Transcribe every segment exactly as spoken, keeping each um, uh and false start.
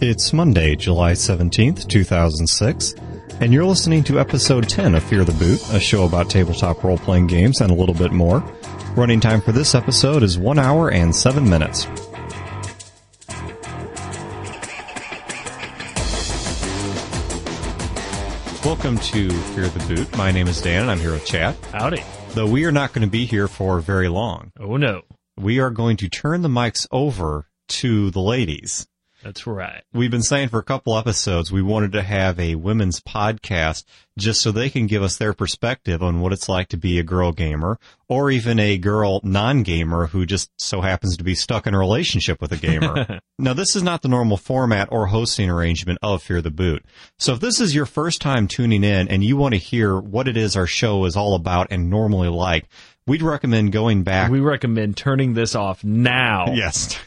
It's Monday, July seventeenth, two thousand six, and you're listening to episode ten of Fear the Boot, a show about tabletop role-playing games and a little bit more. Running time for this episode is one hour and seven minutes. Welcome to Fear the Boot. My name is Dan, and I'm here with Chad. Howdy. Though we are not going to be here for very long. Oh, no. We are going to turn the mics over to the ladies. That's right. We've been saying for a couple episodes we wanted to have a women's podcast just so they can give us their perspective on what it's like to be a girl gamer or even a girl non-gamer who just so happens to be stuck in a relationship with a gamer. Now, this is not the normal format or hosting arrangement of Fear the Boot. So if this is your first time tuning in and you want to hear what it is our show is all about and normally like, we'd recommend going back. We recommend turning this off now. Yes.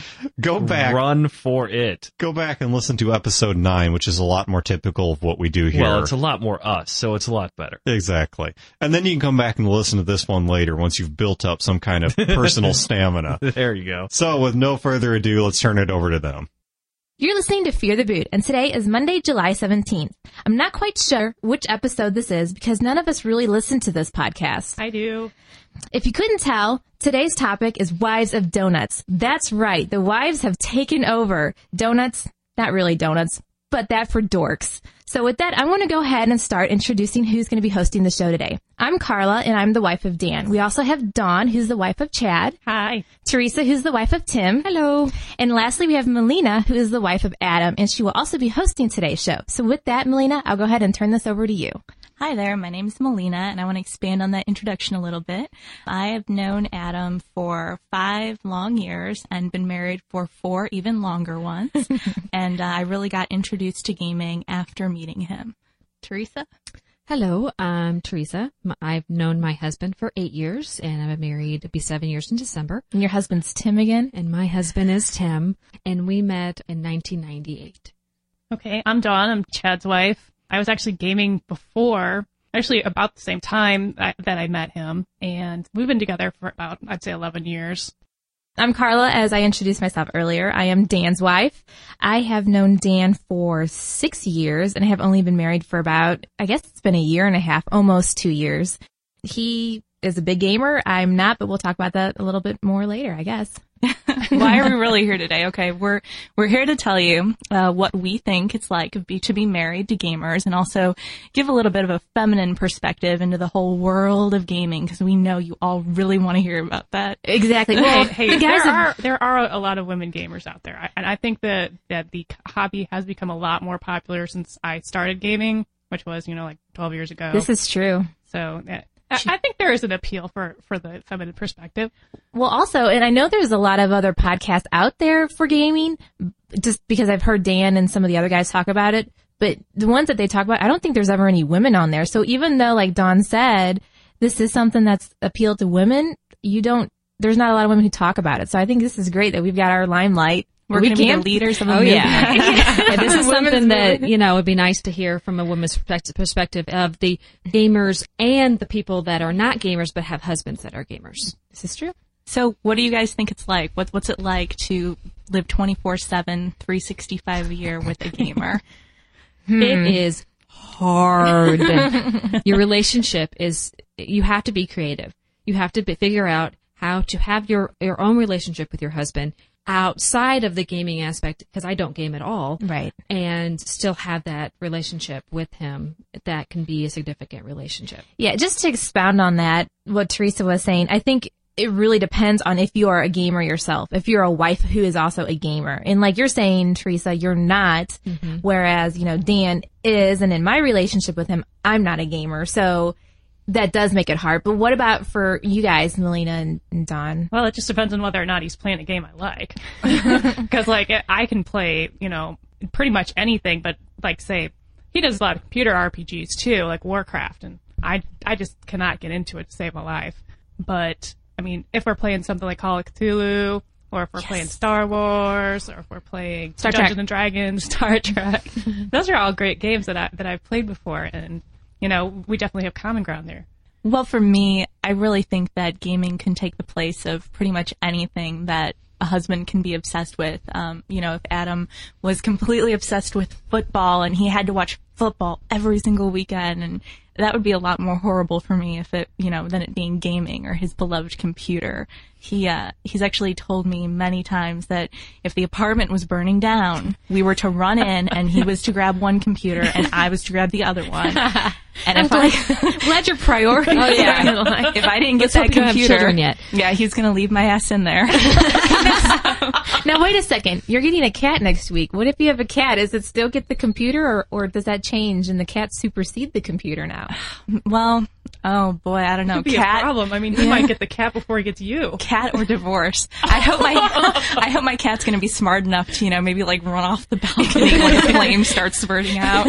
Go back. Run for it. Go back and listen to episode nine, which is a lot more typical of what we do here. Well, it's a lot more us, so it's a lot better. Exactly. And then you can come back and listen to this one later once you've built up some kind of personal stamina. There you go. So with no further ado, let's turn it over to them. You're listening to Fear the Boot, and today is Monday, July seventeenth. I'm not quite sure which episode this is because none of us really listen to this podcast. I do. If you couldn't tell, today's topic is Wives of Donuts. That's right, the wives have taken over. Donuts, not really donuts, but that for dorks. So with that, I want to go ahead and start introducing who's going to be hosting the show today. I'm Carla, and I'm the wife of Dan. We also have Dawn, who's the wife of Chad. Hi. Teresa, who's the wife of Tim. Hello. And lastly, we have Melina, who is the wife of Adam, and she will also be hosting today's show. So with that, Melina, I'll go ahead and turn this over to you. Hi there, my name is Melina, and I want to expand on that introduction a little bit. I have known Adam for five long years and been married for four even longer ones, and uh, I really got introduced to gaming after meeting him. Teresa? Hello, I'm Teresa. M- I've known my husband for eight years, and I've been married, it'll be seven years in December. And your husband's Tim again? And my husband is Tim, and we met in nineteen ninety-eight. Okay, I'm Dawn. I'm Chad's wife. I was actually gaming before, actually about the same time that, that I met him, and we've been together for about, I'd say, eleven years. I'm Carla. As I introduced myself earlier, I am Dan's wife. I have known Dan for six years, and I have only been married for about, I guess it's been a year and a half, almost two years. He is a big gamer. I'm not, but we'll talk about that a little bit more later, I guess. Why are we really here today? Okay, we're we're here to tell you uh, what we think it's like to be, to be married to gamers, and also give a little bit of a feminine perspective into the whole world of gaming, because we know you all really want to hear about that. Exactly. Well, Well, hey, guys there have- are there are a lot of women gamers out there, I, and I think that that the hobby has become a lot more popular since I started gaming, which was, you know, like twelve years ago. This is true. So uh, I, I think there is an appeal for for the feminine perspective. Well, also, and I know there's a lot of other podcasts out there for gaming, just because I've heard Dan and some of the other guys talk about it, but the ones that they talk about, I don't think there's ever any women on there. So even though, like Dawn said, this is something that's appealed to women, you don't, there's not a lot of women who talk about it. So I think this is great that we've got our limelight. We're we going to be can the leaders of a Oh, movement. yeah. Yeah, this is Women's something that, movement. you know, would be nice to hear from a woman's perspective, perspective of the gamers and the people that are not gamers but have husbands that are gamers. This is true. So what do you guys think it's like? What, what's it like to live twenty-four seven, three sixty-five a year with a gamer? It is hard. Your relationship is, you have to be creative. You have to be, figure out how to have your, your own relationship with your husband outside of the gaming aspect, because I don't game at all. Right. And still have that relationship with him that can be a significant relationship. Yeah, just to expound on that, what Teresa was saying, I think it really depends on if you are a gamer yourself, if you're a wife who is also a gamer. And like you're saying, Teresa, you're not, mm-hmm. whereas, you know, Dan is, and in my relationship with him, I'm not a gamer. So that does make it hard. But what about for you guys, Melina and, and Dawn? Well, it just depends on whether or not he's playing a game I like. Because, like, I can play, you know, pretty much anything, but, like, say, he does a lot of computer R P Gs, too, like Warcraft, and I, I just cannot get into it to save my life. But, I mean, if we're playing something like Call of Cthulhu, or if we're yes. playing Star Wars, or if we're playing Star Dungeons Trek. and Dragons, Star Trek, those are all great games that, I, that I've played before, and, you know, we definitely have common ground there. Well, for me, I really think that gaming can take the place of pretty much anything that a husband can be obsessed with. Um, you know, if Adam was completely obsessed with football and he had to watch football every single weekend, and that would be a lot more horrible for me if it, you know, than it being gaming or his beloved computer. He, uh, he's actually told me many times that if the apartment was burning down, we were to run in and he was to grab one computer and I was to grab the other one. And if glad, I, glad your priorities. oh yeah, if I didn't get Let's hope that you don't have computer, children yet. yeah, he's gonna leave my ass in there. Now wait a second. You're getting a cat next week. What if you have a cat? Does it still get the computer, or, or does that change and the cat supersede the computer now? Well, oh boy, I don't know. Could be Cat, a problem. I mean, he might get the cat before he gets you. cat or divorce. I hope my I hope my cat's gonna be smart enough to, you know, maybe like run off the balcony when the flames start spurting out.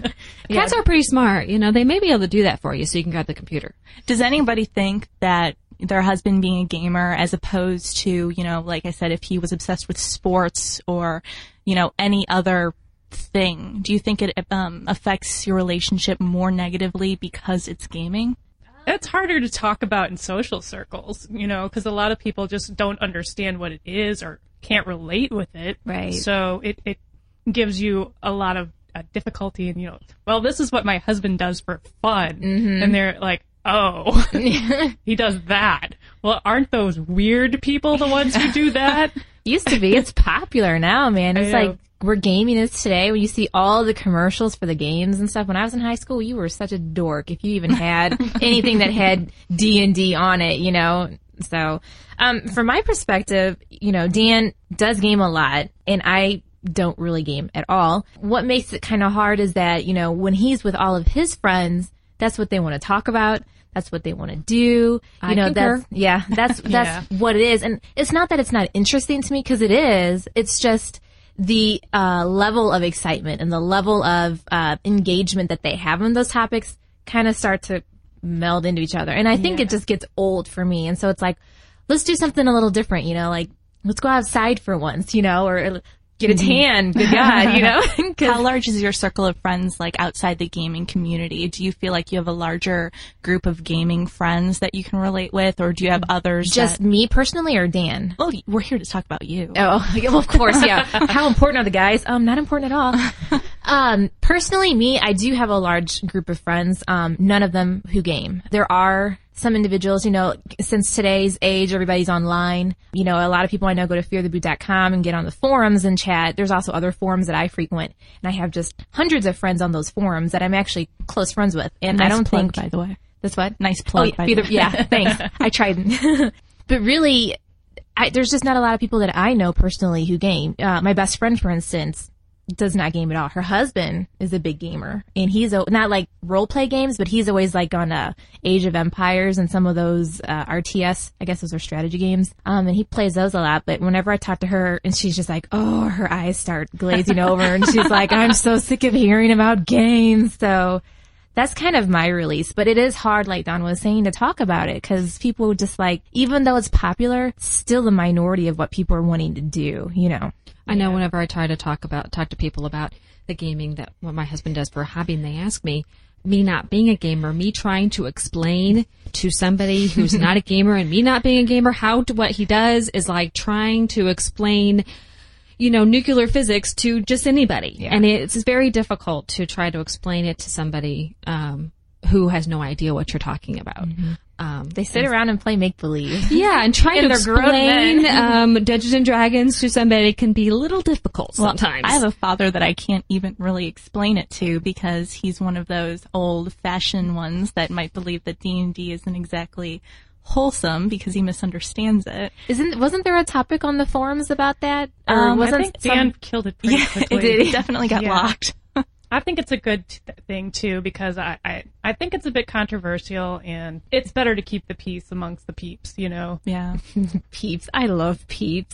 Cats are pretty smart. You know, they may be able to do that for you so you can grab the computer. Does anybody think that their husband being a gamer, as opposed to, you know, like I said, if he was obsessed with sports or, you know, any other thing, do you think it um, affects your relationship more negatively because it's gaming? It's harder to talk about in social circles, you know, because a lot of people just don't understand what it is or can't relate with it. Right. So it, it gives you a lot of uh, difficulty in, you know, well, this is what my husband does for fun. Mm-hmm. And they're like, oh, he does that. Well, aren't those weird people the ones who do that? Used to be. It's popular now, man. It's I know. like we're gaming this today. When you see all the commercials for the games and stuff. When I was in high school, you were such a dork if you even had anything that had D and D on it, you know. So, um, from my perspective, you know, Dan does game a lot, and I don't really game at all. What makes it kind of hard is that, you know, when he's with all of his friends, that's what they want to talk about. That's what they want to do. You I know, concur. that's, yeah, that's, that's Yeah. what it is. And it's not that it's not interesting to me, because it is. It's just the, uh, level of excitement and the level of, uh, engagement that they have on those topics kind of start to meld into each other. And I think Yeah. it just gets old for me. And so it's like, let's do something a little different, you know, like, let's go outside for once, you know, or get a tan, good God, you know? 'Cause- How large is your circle of friends, like, outside the gaming community? Do you feel like you have a larger group of gaming friends that you can relate with, or do you have others just that... me personally, or Dan? Well, we're here to talk about you. Oh, yeah, well, of course, yeah. How important are the guys? Um, not important at all. Um, personally, me, I do have a large group of friends. Um, none of them who game. There are some individuals, you know, since today's age, everybody's online. You know, a lot of people I know go to fear the boot dot com and get on the forums and chat. There's also other forums that I frequent, and I have just hundreds of friends on those forums that I'm actually close friends with. And Nice I don't plug, think, by the way. that's what? Nice plug, Oh, by Fear the the- way. yeah, thanks. I tried. But really, I, there's just not a lot of people that I know personally who game. Uh, my best friend, for instance, does not game at all. Her husband is a big gamer, and he's a, not like role play games, but he's always like on uh, Age of Empires and some of those uh, R T S. I guess those are strategy games. Um, and he plays those a lot. But whenever I talk to her, and she's just like, oh, her eyes start glazing over, and she's like, I'm so sick of hearing about games. So that's kind of my release, but it is hard, like Don was saying, to talk about it, because people just like, even though it's popular, it's still the minority of what people are wanting to do, you know. I know whenever I try to talk about talk to people about the gaming that what my husband does for a hobby, and they ask me, me not being a gamer, me trying to explain to somebody who's not a gamer and me not being a gamer how to, what he does is like trying to explain, you know, nuclear physics to just anybody. Yeah. And it's very difficult to try to explain it to somebody um, who has no idea what you're talking about. Mm-hmm. Um, They sit around and play make-believe. yeah, and trying And to they're grown explain men. um, Dungeons and Dragons to somebody can be a little difficult Well, sometimes. I have a father that I can't even really explain it to, because he's one of those old-fashioned ones that might believe that D and D isn't exactly wholesome because he misunderstands it. Isn't, wasn't there a topic on the forums about that? Or Um, I wasn't I think Dan some- killed it pretty Yeah, quickly. it did. It definitely got Yeah. locked. I think it's a good t- thing too, because I, I I think it's a bit controversial, and it's better to keep the peace amongst the peeps, you know. Yeah. Peeps. I love Peeps.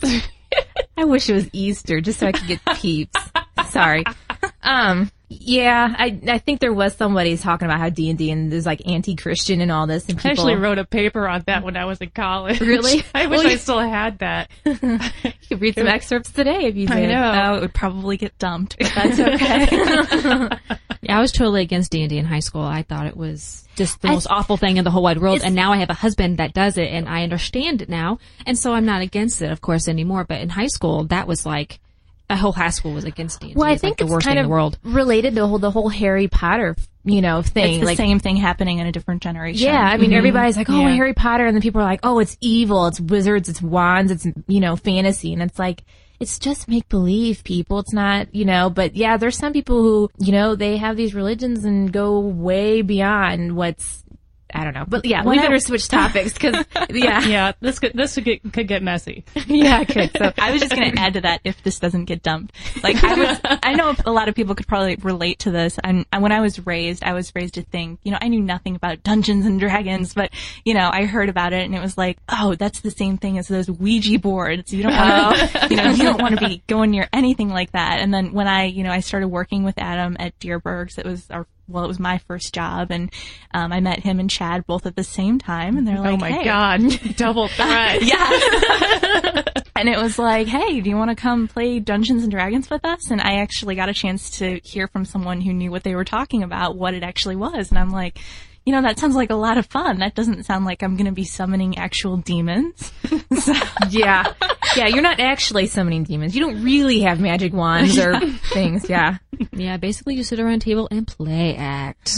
I wish it was Easter just so I could get Peeps. Sorry. Um, yeah, I I think there was somebody talking about how D and D and there's like anti-Christian and all this, and I people actually wrote a paper on that when I was in college. Really? I wish Well, I you- still had that. you could read some excerpts today if you did. I know. Oh, it would probably get dumped, but that's okay. Yeah, I was totally against D and D in high school. I thought it was just the I- most awful thing in the whole wide world. It's- And now I have a husband that does it, and I understand it now. And so I'm not against it, of course, anymore. But in high school, that was like, the whole high school was against D and D. Well, I It's think like the it's worst kind thing in of the world. related to the whole, the whole Harry Potter, you know, thing. It's the like, same thing happening in a different generation. yeah, I mean, everybody's like, oh, Yeah. Harry Potter, and then people are like, oh, it's evil, it's wizards, it's wands, it's, you know, fantasy, and it's like, it's just make believe, people. It's not, you know, but yeah, there's some people who, you know, they have these religions and go way beyond what's, I don't know. But yeah, we Whenever- better switch topics because, yeah. Yeah, this could this could get, could get messy. Yeah, good. So, I was just going to add to that if this doesn't get dumped. Like I was, I know a lot of people could probably relate to this. And when I was raised, I was raised to think, you know, I knew nothing about Dungeons and Dragons, but you know, I heard about it and it was like, oh, that's the same thing as those Ouija boards. You don't want to, you know, you don't want to be going near anything like that. And then when I, you know, I started working with Adam at Deerbergs, it was our well, it was my first job, and um, I met him and Chad both at the same time, and they're like, Oh my hey. God, double threat. Yeah. And it was like, hey, do you want to come play Dungeons and Dragons with us? And I actually got a chance to hear from someone who knew what they were talking about, what it actually was. And I'm like, you know, that sounds like a lot of fun. That doesn't sound like I'm going to be summoning actual demons. So, yeah. Yeah, you're not actually summoning demons. You don't really have magic wands or things. Yeah. Yeah, basically you sit around a table and play act.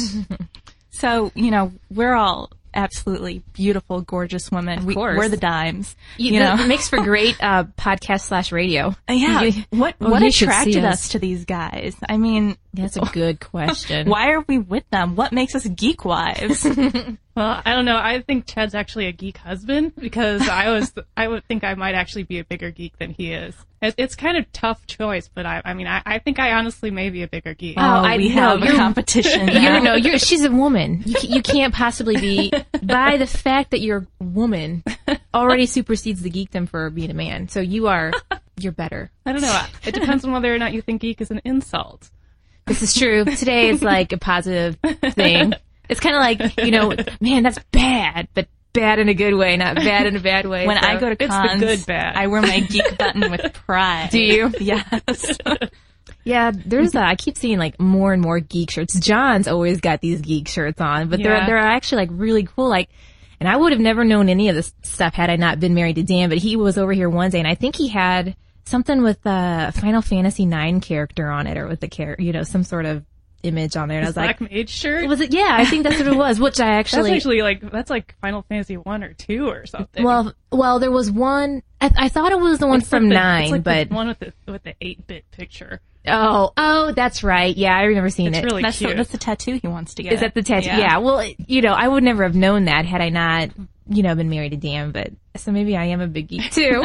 so, you know, we're all absolutely beautiful, gorgeous women. We, course. We're the dimes. You, You know? It makes for great uh, podcast slash radio. Yeah. You- What, Oh, what you should attracted see us. us. to these guys? I mean, That's a good question. why are we with them? What makes us geek wives? Well, I don't know. I think Chad's actually a geek husband because I was, I would think I might actually be a bigger geek than he is. It's, it's kind of tough choice, but I, I mean, I, I think I honestly may be a bigger geek. Oh, Oh, I we know. have a You're- competition. You're now. no, you're she's a woman. You ca- you can't possibly be by the fact that you're a woman already supersedes the geekdom for being a man. So you are you're better. I don't know. It depends on whether or not you think geek is an insult. This is true. Today it's like a positive thing. It's kind of like, you know, man, that's bad, but bad in a good way, not bad in a bad way. When So- I go to it's the cons, good bad. I wear my geek button with pride. Do you? Yes. Yeah, there's a, I keep seeing like more and more geek shirts. John's always got these geek shirts on, but Yeah. they're they're actually like really cool. Like, and I would have never known any of this stuff had I not been married to Dan. But he was over here one day, and I think he had something with a Final Fantasy nine character on it, or with the character, you know, some sort of image on there. And I was Black like, Mage shirt. was it? Yeah, I think that's what it was. Which I actually, That's actually like that's like Final Fantasy one or two or something. well, well, there was one. I, I thought it was the one It's from like the- nine, it's like but the one with the with the eight bit picture. oh, oh, that's right. Yeah, I remember seeing It's it. really That's the, cute. that's the tattoo he wants to get. Is that the tattoo? Yeah. Yeah. Well, you know, I would never have known that had I not, you know, been married to Dan. But so maybe I am a big geek too.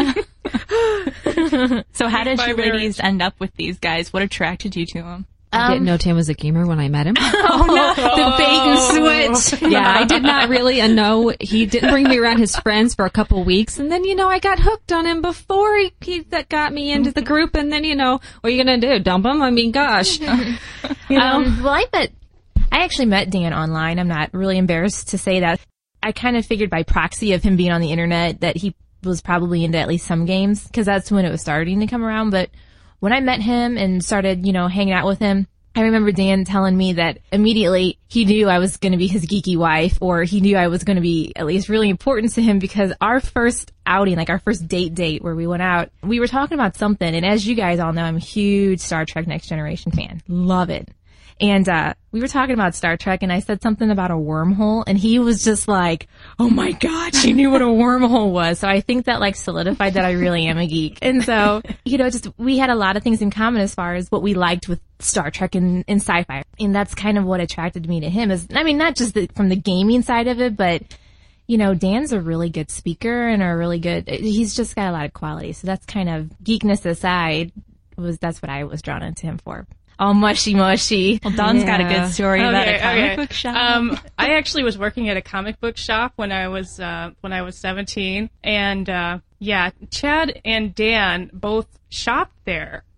So how did By you marriage. ladies end up with these guys? What attracted you to them? I didn't know Tim was a gamer when I met him. Oh no, the bait and switch. Yeah, I did not really uh, know. He didn't bring me around his friends for a couple weeks, and then, you know, I got hooked on him before he, he that got me into the group, and then, you know, what are you gonna do? Dump him? I mean, gosh. You know? Um, well, I met, I actually met Dan online. I'm not really embarrassed to say that. I kind of figured by proxy of him being on the internet that he was probably into at least some games, because that's when it was starting to come around. But when I met him and started, you know, hanging out with him, I remember Dan telling me that immediately he knew I was going to be his geeky wife, or he knew I was going to be at least really important to him, because our first outing, like our first date date where we went out, we were talking about something. And as you guys all know, I'm a huge Star Trek Next Generation fan. Love it. And, uh, we were talking about Star Trek, and I said something about a wormhole, and he was just like, oh my God, she knew what a wormhole was. So I think that like solidified that I really am a geek. And so, you know, just, we had a lot of things in common as far as what we liked with Star Trek and, and sci-fi. And that's kind of what attracted me to him is, I mean, not just the, from the gaming side of it, but, you know, Dan's a really good speaker and a really good, he's just got a lot of qualities. So that's kind of geekness aside, was, that's what I was drawn into him for. All mushy mushy. Well, Dawn's got a Yeah. good story about a comic okay. book shop. Um, I actually was working at a comic book shop when I was uh, when I was seventeen, and uh, yeah, Chad and Dan both shopped there.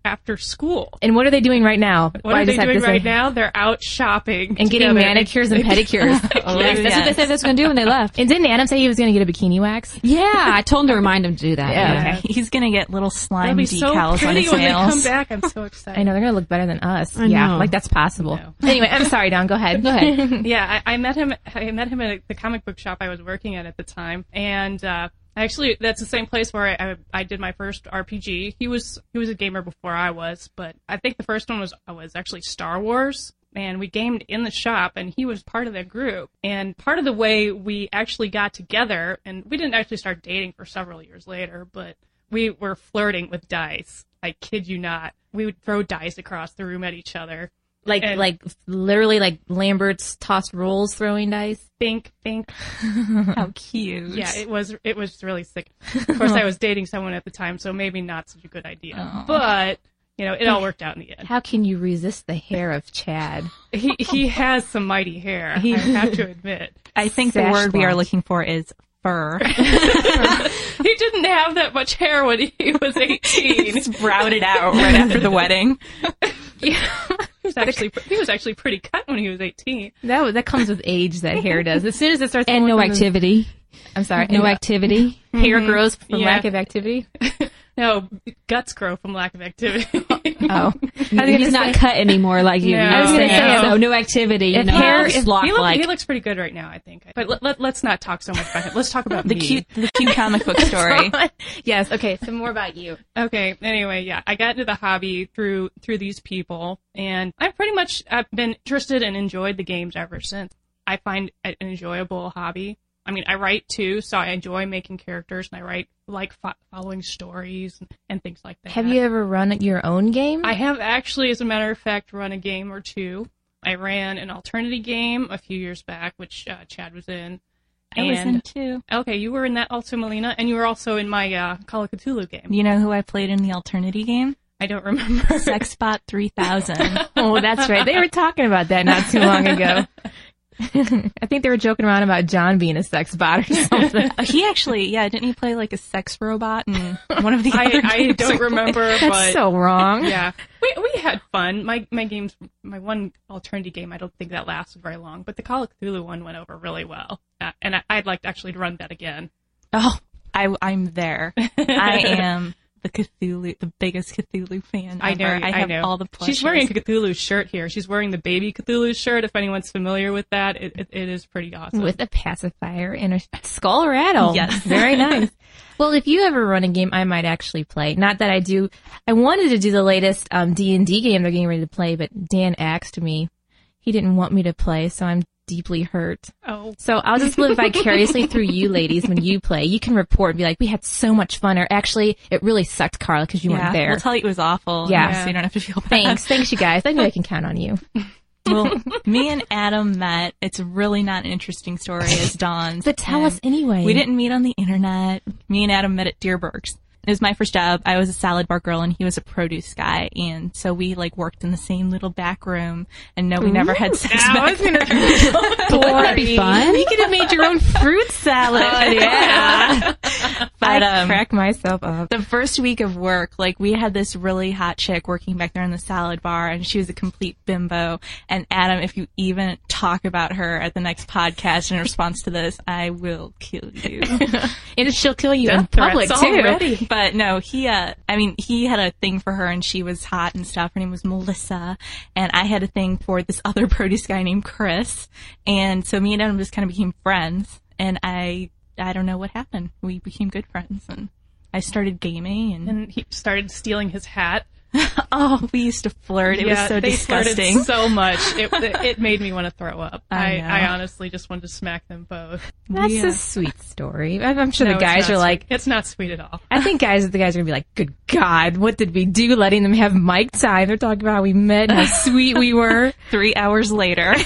after school. And what are they doing right now? What Why are they does that doing have to right say- now? They're out shopping And getting together. manicures and pedicures. Oh, yes, that's what they said they was going to do when they left. And didn't Adam say he was going to get a bikini wax? Yeah, I told him to remind him to do that. Yeah. Yeah. Okay. He's gonna get little They'll slime be so decals on pretty his when they come nails. back. I'm so excited. I know, they're going to look better than us. I yeah, know. like that's possible. No. Anyway, I'm sorry, Don. Go ahead. Go ahead. Yeah, I, I met him. I met him at the comic book shop I was working at at the time, and uh, actually, that's the same place where I, I I did my first R P G. He was he was a gamer before I was, but I think the first one was was actually Star Wars. And we gamed in the shop, and he was part of that group. And part of the way we actually got together, and we didn't actually start dating for several years later, but we were flirting with dice. I kid you not. We would throw dice across the room at each other. Like, And- like literally like Lambert's tossed rolls throwing dice. Bink, bink. How cute. Yeah, it was it was really sick. Of course, I was dating someone at the time, so maybe not such a good idea. Oh. But you know, it all worked out in the end. How can you resist the hair of Chad? He he has some mighty hair. I have to admit. I think the Sash word we are blonde. looking for is fur. He didn't have that much hair when he was eighteen. Sprouted out right after the wedding. He was actually he was actually pretty cut when he was eighteen. That that comes with age. That hair does. As soon as it starts And going no from the- activity. I'm sorry. No and activity. hair grows from Yeah. lack of activity. No, guts grow from lack of activity. Oh, He's not cut anymore like you. No. I was going to No. say, so no activity. You If know, hair- just if- lock he, look, like. he looks pretty good right now, I think. But let, let, let's not talk so much about him. Let's talk about The me. cute, the cute comic book story. yes. Okay. So more about you. Okay. Anyway, yeah, I got into the hobby through through these people, and I've pretty much I've been interested and enjoyed the games ever since. I find it an enjoyable hobby. I mean, I write too, so I enjoy making characters, and I write like fo- following stories and, and things like that. Have you ever run your own game? I have actually, as a matter of fact, run a game or two. I ran an Alternity game a few years back, which uh, Chad was in. I was And- in too. Okay, you were in that also, Melina, and you were also in my uh, Call of Cthulhu game. You know who I played in the Alternity game? I don't remember. Sexbot three thousand. Oh, that's right. They were talking about that not too long ago. I think they were joking around about John being a sex bot or something. Uh, he actually, yeah, didn't he play like a sex robot in one of the I, other I games? don't remember, That's but so wrong. yeah, we we had fun. My my games, my one Alternity game, I don't think that lasted very long, but the Call of Cthulhu one went over really well, uh, and I, I'd like to actually to run that again. Oh, I, I'm there. I am the Cthulhu, the biggest Cthulhu fan I ever. know. I have know. all the plushes. She's wearing a Cthulhu shirt here. She's wearing the baby Cthulhu shirt. If anyone's familiar with that, it it, it is pretty awesome. With a pacifier and a skull rattle. Yes. Very nice. Well, if you ever run a game, I might actually play. Not that I do. I wanted to do the latest um, D and D game they're getting ready to play, but Dan asked me. He didn't want me to play, so I'm deeply hurt. oh, So I'll just live vicariously through you ladies when you play. You can report and be like, we had so much fun, or actually, it really sucked, Carla, because you yeah, weren't there. we'll tell you it was awful. Yeah. So you don't have to feel bad. Thanks. Thanks, you guys. I know I can count on you. Well, me and Adam met. It's really not an interesting story as Dawn's. But tell and us anyway. We didn't meet on the internet. Me and Adam met at Deerberg's. It was my first job. I was a salad bar girl and he was a produce guy. And so we like worked in the same little back room and no, we never had sex I back was gonna. That'd be fun. You could have made your own fruit salad. Oh, yeah. But, I um, crack myself up. the first week of work, like we had this really hot chick working back there in the salad bar and she was a complete bimbo. And Adam, if you even talk about her at the next podcast in response to this, I will kill you. And she'll kill you in Death public, threats too. already. But no, he, uh, I mean, he had a thing for her and she was hot and stuff. Her name was Melissa. And I had a thing for this other produce guy named Chris. And so me and Adam just kind of became friends. And I, I don't know what happened. We became good friends and I started gaming and, And he started stealing his hat. oh, we used to flirt. It yeah, was so they disgusting. flirted so much. It, it made me want to throw up. I I, know. I honestly just wanted to smack them both. That's Yeah. a sweet story. I'm I'm sure No, the it's guys not are like, sweet. It's not sweet at all. I think guys, the guys are gonna be like, good God, what did we do letting them have mic time? They're talking about how we met and how sweet we were. Three hours later.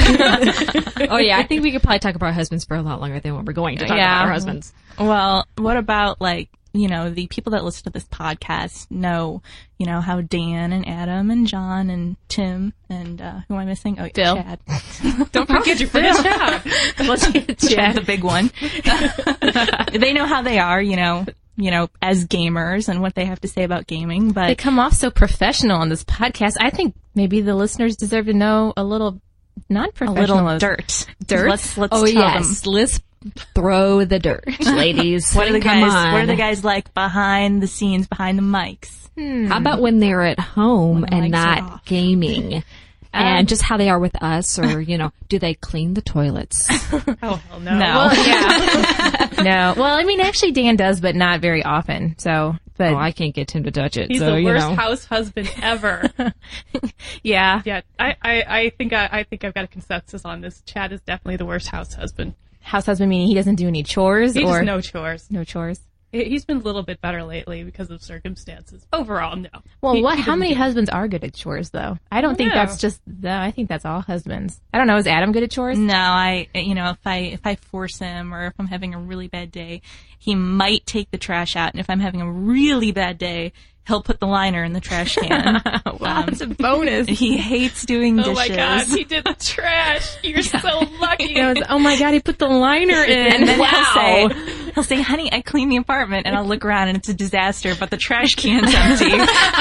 Oh yeah, I think we could probably talk about our husbands for a lot longer than what we're going to talk Yeah. about our husbands. Well, what about like, you know, the people that listen to this podcast know, you know, how Dan and Adam and John and Tim and, uh, who am I missing? Oh, Phil. Chad. Don't forget your first job. Let's get Chad, the big one. They know how they are, you know. you know, as gamers and what they have to say about gaming. But They come off so professional on this podcast. I think maybe the listeners deserve to know a little a non-professional. little dirt. Dirt? Let's let's Oh tell yes, them. let's throw the dirt, ladies. What are the Come guys? on. What are the guys like behind the scenes, behind the mics? How about when they're at home When the and mics are not off. gaming? And just how they are with us, or, you know, do they clean the toilets? Oh, hell no. No. Well, yeah. No. Well, I mean, actually Dan does, but not very often. So, but Oh, I can't get Tim to touch it. He's so, the you worst know. house husband ever. yeah. Yeah, I, I, I think I, I think I've got a consensus on this. Chad is definitely the worst house husband. House husband meaning he doesn't do any chores He or does no chores. no chores. He- He's been a little bit better lately because of circumstances. Overall, no. Well, He- what? he How doesn't many do- husbands are good at chores, though? I don't think know. that's just. No, I think that's all husbands. I don't know. Is Adam good at chores? No, I, you know, if I, if I force him or if I'm having a really bad day, he might take the trash out. And if I'm having a really bad day, he'll put the liner in the trash can. Wow, that's a bonus. He hates doing Oh dishes. my god, he did the trash. You're so lucky. You know, it's, oh my god, he put the liner in. And then wow. he'll say, he'll say, honey, I cleaned the apartment, and I'll look around and it's a disaster, but the trash can's empty.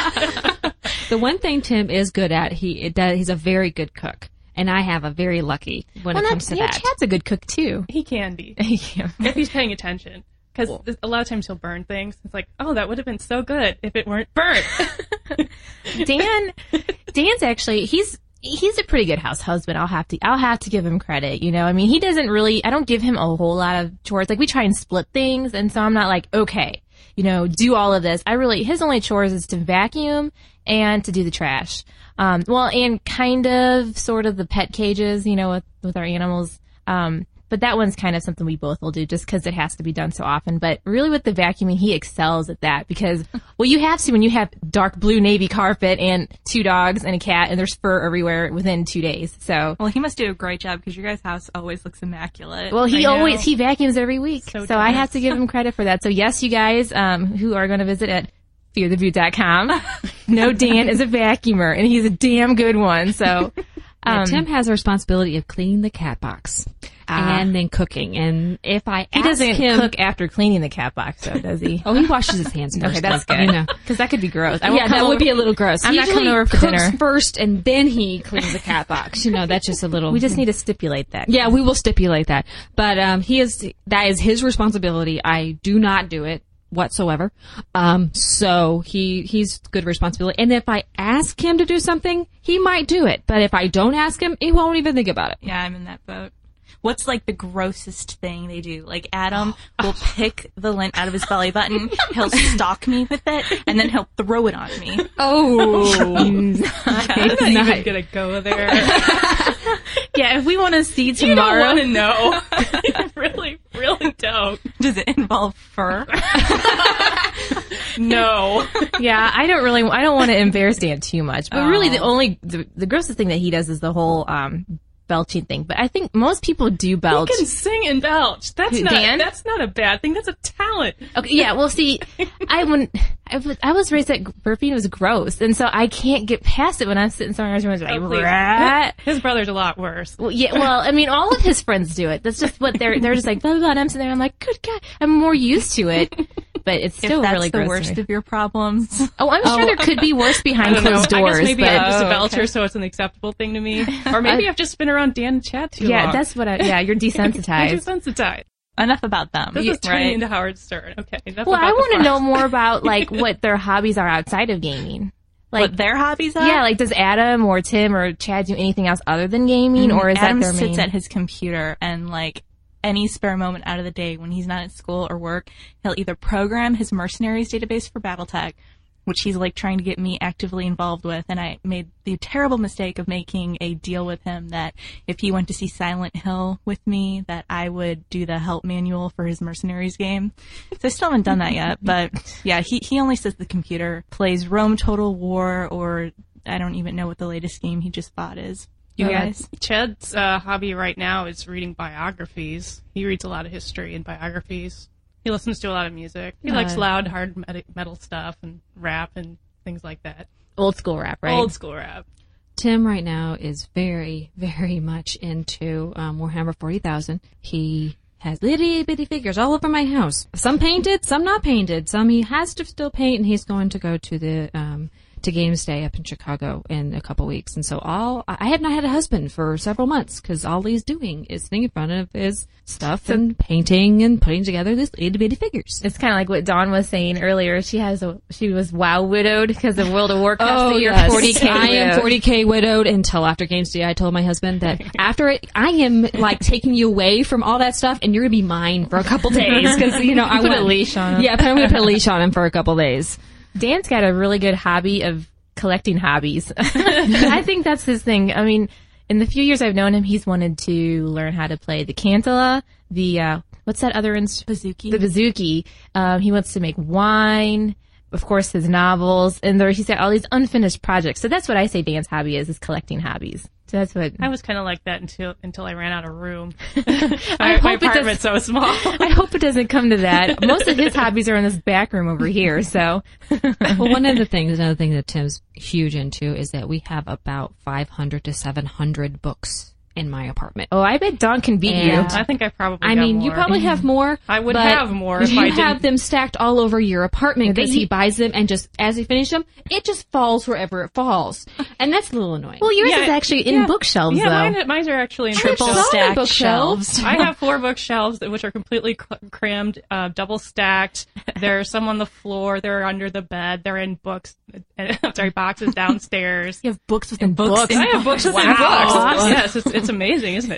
The one thing Tim is good at, he it does, he's a very good cook. And I have a very lucky when well, it comes that's, to yeah, that. Chad's a good cook too. He can be. Yeah. If he's paying attention. Because a lot of times he'll burn things. It's like, oh, that would have been so good if it weren't burnt. Dan, Dan's actually he's he's a pretty good house husband. I'll have to I'll have to give him credit. You know, I mean, he doesn't really. I don't give him a whole lot of chores. Like we try and split things, and so I'm not like okay, you know, do all of this. I really his only chores is to vacuum and to do the trash. Um, well, and kind of sort of the pet cages, you know, with with our animals. Um, But that one's kind of something we both will do just because it has to be done so often. But really with the vacuuming, he excels at that because, well, you have to when you have dark blue navy carpet and two dogs and a cat and there's fur everywhere within two days. So, Well, he must do a great job because your guys' house always looks immaculate. well, he I know. always, he vacuums every week. So, So I jealous. have to give him credit for that. So yes, you guys, um, who are going to visit at fear the view dot com, no, Dan is a vacuumer and he's a damn good one. So, Yeah, um, Tim has the responsibility of cleaning the cat box Ah. and then cooking. And if I he ask doesn't him, cook after cleaning the cat box though, does he? oh, he washes his hands first. Okay, that's like, good. You know. Because that could be gross. I won't Yeah, come that would over- be a little gross. I'm He not coming usually over for cooks dinner. first, and then he cleans the cat box. You know, that's just a little. We just need to stipulate that. Yeah, we will stipulate that. But um, he is that is his responsibility. I do not do it whatsoever. Um, so he he's good responsibility. And if I ask him to do something, he might do it. But if I don't ask him, he won't even think about it. yeah, I'm in that boat. What's like the grossest thing they do? Like Adam will pick the lint out of his belly button, he'll stalk me with it, and then he'll throw it on me. Oh, I'm not even going to go there. Yeah, if we want to see You don't tomorrow. want to know. You really, really don't. Does it involve fur? No. Yeah, I don't really, I don't want to embarrass Dan too much. But really, the Oh. only, the, the grossest thing that he does is the whole, um, belching thing. But I think most people do He belch. can sing and belch. That's Who, not, Dan? that's not a bad thing. That's a talent. Okay, yeah, well, see, I when I was, I was raised at burping, it was gross, and so I can't get past it when I'm sitting somewhere and like, Oh, please. rat. His brother's a lot worse. Well, yeah, well, I mean, all of his friends do it. That's just what they're, they're just like, blah, blah, blah, and I'm sitting there, I'm like, good God, I'm more used to it. But it's still if that's really the gross. worst to me. of your problems. Oh, I'm sure there could be worse I behind don't know. closed I doors, guess maybe but I'm just a Oh, belcher, okay. so it's an acceptable thing to me. Or maybe I've just been around Dan and Chad too yeah, long. that's what I, yeah, you're I'm desensitized. desensitized. Enough about them. This is turning right? into Howard Stern. Okay, enough Well, about I the want to farm. know more about like what their hobbies are outside of gaming. Like, what their hobbies are? yeah, like does Adam or Tim or Chad do anything else other than gaming, or is Adam that their sits main? at his computer and like any spare moment out of the day when he's not at school or work, he'll either program his mercenaries database for BattleTech, which he's like trying to get me actively involved with. And I made the terrible mistake of making a deal with him that if he went to see Silent Hill with me, that I would do the help manual for his mercenaries game. So I still haven't done that yet, but yeah, he, he only sits at the computer, plays Rome Total War, or I don't even know what the latest game he just bought is. You Oh, guys? Chad's uh, hobby right now is reading biographies. He reads a lot of history and biographies. He listens to a lot of music. He Uh, likes loud, hard met- metal stuff and rap and things like that. Old school rap, right? Old school rap. Tim right now is very, very much into um, Warhammer forty thousand. He has itty bitty figures all over my house. Some painted, some not painted. Some he has to still paint, and he's going to go to the um to Games Day up in Chicago in a couple weeks. And so all I have not had a husband for several months because all he's doing is sitting in front of his stuff so, and painting and putting together these itty bitty figures. It's kind of like what Dawn was saying earlier. She has a she was WoW widowed because of World of Warcraft. Oh, so you're yes. forty K I am forty K widowed until after Games Day. I told my husband that after it, I am like taking you away from all that stuff, and you're gonna be mine for a couple days because you know I put want a leash on him. Yeah, I'm gonna put a leash on him for a couple days. Dan's got a really good hobby of collecting hobbies. I think that's his thing. I mean, in the few years I've known him, he's wanted to learn how to play the cantala, the, uh, what's that other instrument? Bouzouki. The bouzouki. Um, he wants to make wine, of course, his novels, and there, he's got all these unfinished projects. So that's what I say Dan's hobby is, is collecting hobbies. So that's what I was kind of like that until until I ran out of room. I my hope my it does- apartment's so small. I hope it doesn't come to that. Most of his hobbies are in this back room over here, so. Well, one of the things, another thing that Tim's huge into is that we have about five hundred to seven hundred books in my apartment. Oh, I bet Dawn can beat And- you. I think I probably. I got mean, more. you probably have more. I would but have more if you I have didn't. them stacked all over your apartment They- because he buys them and just as he finishes them, it just falls wherever it falls, and that's a little annoying. Well, yours Yeah, is actually in yeah. bookshelves, Yeah, though. mine, mine are actually in Triple bookshelves. stacked bookshelves. shelves. I have four bookshelves that- which are completely cl- crammed, uh, double stacked. There's some on the floor. They're under the bed. They're in books. I'm sorry, boxes downstairs. You have books within books. I have books within Wow. books. Yes, it's, it's amazing, isn't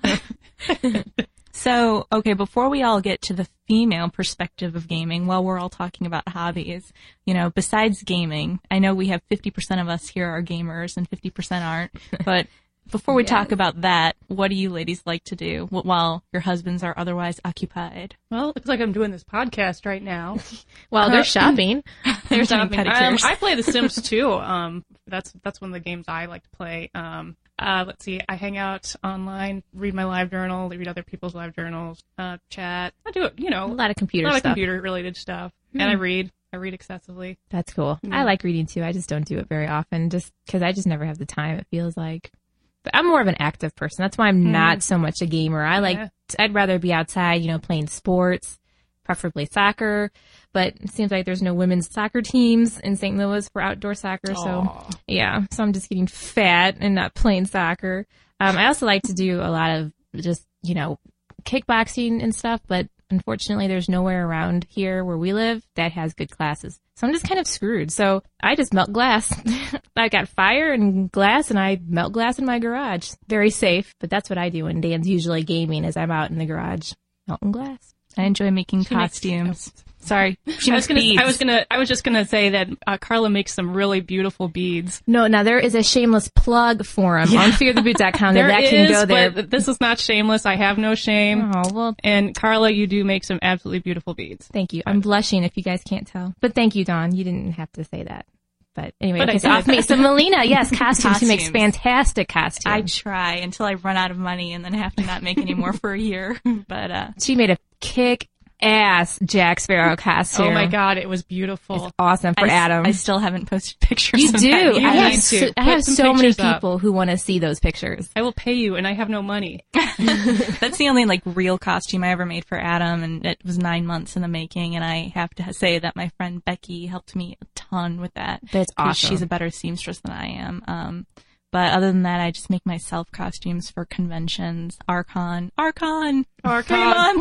it? So, okay, before we all get to the female perspective of gaming, while we're all talking about hobbies, you know, besides gaming, I know we have fifty percent of us here are gamers and fifty percent aren't, but before we Yes. talk about that, what do you ladies like to do wh- while your husbands are otherwise occupied? Well, it looks like I'm doing this podcast right now. Well, they're shopping. There's Um, any pedicures. I play The Sims too. Um, that's that's one of the games I like to play. Um, uh, let's see. I hang out online, read my live journal, read other people's live journals, uh, chat. I do it, you know, A lot of computer a lot of stuff. computer related stuff, and I read. I read excessively. That's cool. I like reading too. I just don't do it very often just because I just never have the time, it feels like. But I'm more of an active person. That's why I'm not so much a gamer. I like, Yeah. I'd rather be outside, you know, playing sports, preferably soccer. But it seems like there's no women's soccer teams in Saint Louis for outdoor soccer. So, yeah. So I'm just getting fat and not playing soccer. Um, I also like to do a lot of just, you know, kickboxing and stuff, but unfortunately there's nowhere around here where we live that has good classes. So I'm just kind of screwed. So I just melt glass. I got fire and glass and I melt glass in my garage. Very safe, but that's what I do when Dan's usually gaming is I'm out in the garage melting glass. I enjoy making makes- costumes. Sorry, she I makes was gonna. beads. I was gonna. I was just gonna say that uh, Carla makes some really beautiful beads. No, now there is a shameless plug forum on fear the boot dot com There that is, can go there. but this is not shameless. I have no shame. Oh, well, And Carla, you do make some absolutely beautiful beads. thank you. I'm blushing if you guys can't tell. But thank you, Dawn. You didn't have to say that. But anyway, But I okay, so did. off me. So Melina, yes, costumes. She makes Costumes. fantastic costumes. I try until I run out of money and then have to not make any more for a year. But uh She made a kick ass Jack Sparrow costume. Oh my God, it was beautiful. Awesome for I, s- Adam. I still haven't posted pictures. you of do. that I yet. have need so, to. I Put have some so many pictures up. people who want to see those pictures. I will pay you, and I have no money. That's the only like real costume I ever made for Adam, and it was nine months in the making. And I have to say that my friend Becky helped me a ton with that. That's 'cause awesome. She's a better seamstress than I am. Um, but other than that, I just make myself costumes for conventions. Archon, Archon, three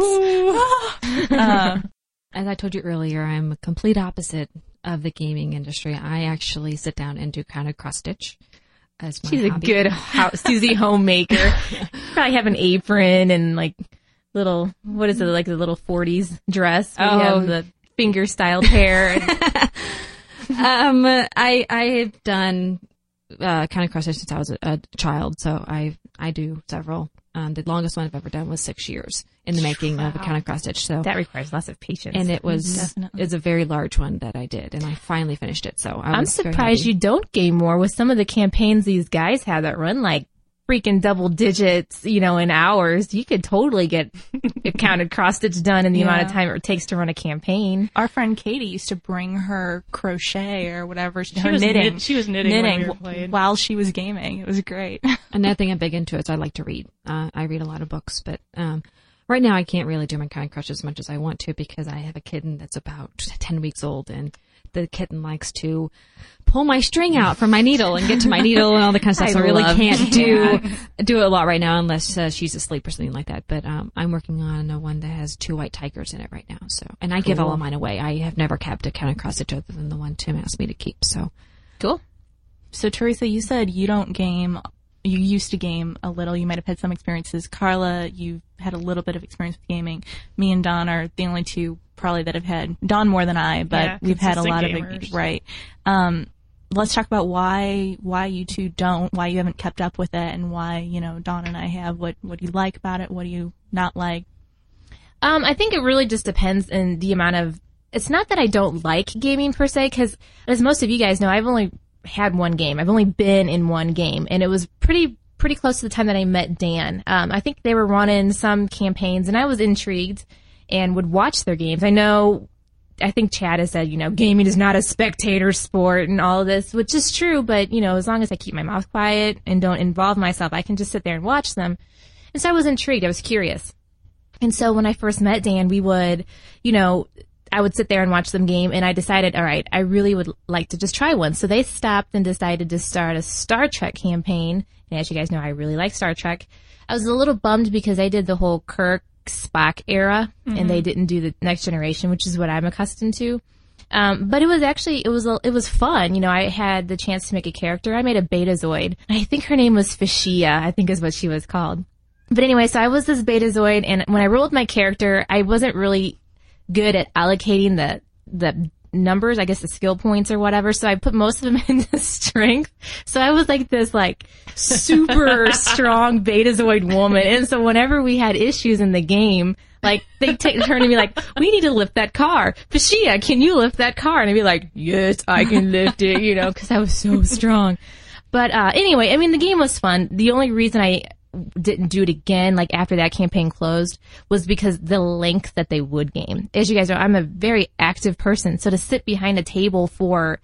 months. uh, As I told you earlier, I'm a complete opposite of the gaming industry. I actually sit down and do kind of cross stitch as my She's a hobby. good house, Susie homemaker. Probably have an apron and like little, what is it, like the little forties dress where you Oh. have the finger styled hair. And, um, I I have done uh, kind of cross stitch since I was a, a child, so I I do several. Um, the longest one I've ever done was six years in the making of a kind of cross stitch. So that requires lots of patience. and it was Definitely. it's a very large one that I did, and I finally finished it. So I I'm was very surprised happy. you don't game more with some of the campaigns these guys have that run like freaking double digits, you know, in hours. You could totally get it counted cross stitch done in the amount of Yeah. time it takes to run a campaign. our friend Katie used to bring her crochet or whatever, She her was knitting, knit- she was knitting when we were playing. while she was gaming. It was great. Another thing I'm big into is I like to read. Uh, I read a lot of books, but um, right now I can't really do my Candy Crush as much as I want to because I have a kitten that's about ten weeks old, and the kitten likes to pull my string out from my needle and get to my needle and all the kind of stuff. I so I really love can't do that. do it a lot right now unless uh, she's asleep or something like that. But um, I'm working on a one that has two white tigers in it right now. So, and I give all of mine away. I have never kept a Candy Crush other than the one Tim asked me to keep. So Cool. So Teresa, you said you don't game. You used to game a little. You might have had some experiences. Carla, you've had a little bit of experience with gaming. Me and Don are the only two probably that have had. Don more than I, but Yeah, we've had a lot consistent of gamers. right. Um, let's talk about why why you two don't, why you haven't kept up with it, and why you know Don and I have. What what do you like about it? What do you not like? Um, I think it really just depends in the amount of. It's not that I don't like gaming per se, because as most of you guys know, I've only had one game. I've only been in one game, and it was pretty pretty close to the time that I met Dan. Um, I think they were running some campaigns, and I was intrigued and would watch their games. I know, I think Chad has said, you know, gaming is not a spectator sport and all of this, which is true, but, you know, as long as I keep my mouth quiet and don't involve myself, I can just sit there and watch them. And so I was intrigued. I was curious. And so when I first met Dan, we would, you know, I would sit there and watch them game, and I decided, all right, I really would like to just try one. So they stopped and decided to start a Star Trek campaign. And as you guys know, I really like Star Trek. I was a little bummed because they did the whole Kirk Spock era, mm-hmm. and they didn't do the Next Generation, which is what I'm accustomed to. Um, but it was actually, it was, it was fun. You know, I had the chance to make a character. I made a Betazoid. I think her name was Fashia, I think is what she was called. But anyway, so I was this Betazoid, and when I rolled my character, I wasn't really good at allocating the the numbers, I guess the skill points or whatever. So I put most of them into strength. So I was like this like super strong Betazoid woman. And so whenever we had issues in the game, like they take turn to me like, we need to lift that car. Fashia, can you lift that car? And I'd be like, yes, I can lift it, you know, because I was so strong. But uh anyway, I mean, the game was fun. The only reason I didn't do it again, like after that campaign closed, was because the length that they would game. As you guys know, I'm a very active person, so to sit behind a table for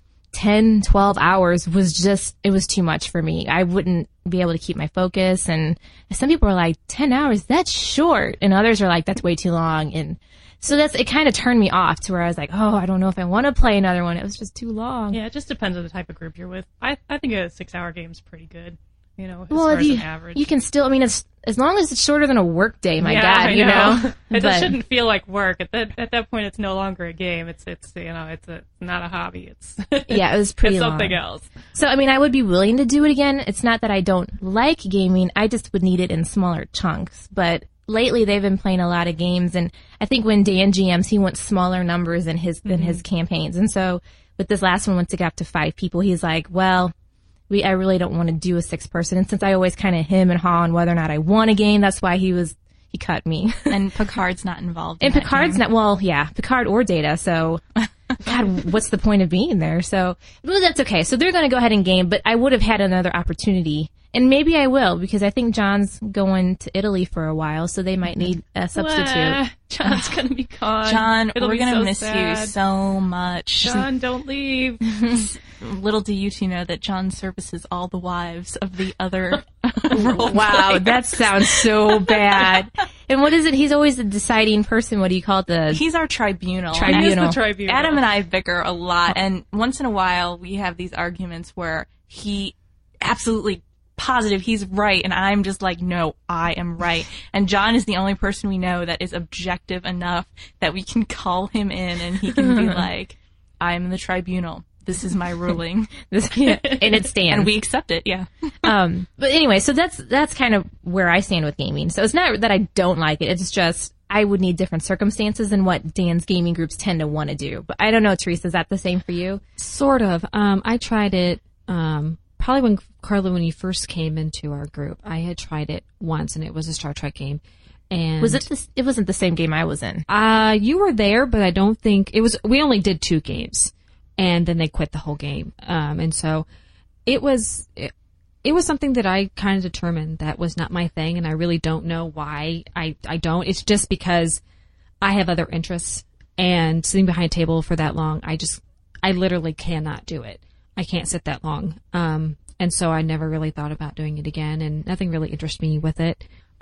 ten, twelve hours was just, it was too much for me. I wouldn't be able to keep my focus, and some people are like, ten hours, that's short, and others are like, that's way too long, and so that's, it kind of turned me off to where I was like, oh, I don't know if I want to play another one. It was just too long. Yeah, it just depends on the type of group you're with. I I think a six hour game's pretty good. You know, as well, far if as you, an average. you can still, I mean, it's, as long as it's shorter than a work day, my yeah, God, I you know. It just But- shouldn't feel like work. At that at that point, it's no longer a game. It's it's you know, it's a not a hobby. It's Yeah, it was pretty it's long. something else. So, I mean, I would be willing to do it again. It's not that I don't like gaming. I just would need it in smaller chunks. But lately, they've been playing a lot of games, and I think when Dan G Ms, he wants smaller numbers in his than his campaigns. And so, with this last one, once it got to five people, he's like, well, we I really don't want to do a six person. And since I always kind of hem and haw on whether or not I want a game, that's why he was he cut me. And Picard's not involved. And in that Picard's game. not, well, yeah, Picard or Data, so, God, what's the point of being there? So, well, that's okay. So they're going to go ahead and game, but I would have had another opportunity. And maybe I will, because I think John's going to Italy for a while, so they might need a substitute. Wah, John's gonna be gone. John, It'll we're be gonna so miss sad. you so much. John, don't leave. Little do you two know that John services all the wives of the other role Wow, players. that sounds so bad. And what is it? He's always the deciding person. What do you call it? The He's our tribunal. Tribunal. He is Tribunal. the tribunal. Adam and I bicker a lot, and once in a while we have these arguments where he absolutely positive he's right, and I'm just like, no, I am right. And John is the only person we know that is objective enough that we can call him in and he can be like, I'm the tribunal. This is my ruling. this, yeah, and it stands. And we accept it, yeah. Um, but anyway, so that's that's kind of where I stand with gaming. So it's not that I don't like it. It's just I would need different circumstances than what Dan's gaming groups tend to want to do. But I don't know, Teresa, is that the same for you? Sort of. Um, I tried it, um, probably when, Carla, when you first came into our group, I had tried it once, and it was a Star Trek game. And Was it this, it wasn't the same game I was in. Uh, you were there, but I don't think it was, we only did two games, and then they quit the whole game. Um, and so it was, it, it was something that I kind of determined that was not my thing, and I really don't know why I, I don't. It's just because I have other interests, and sitting behind a table for that long, I just, I literally cannot do it. I can't sit that long. Um, and so I never really thought about doing it again, and nothing really interests me with it.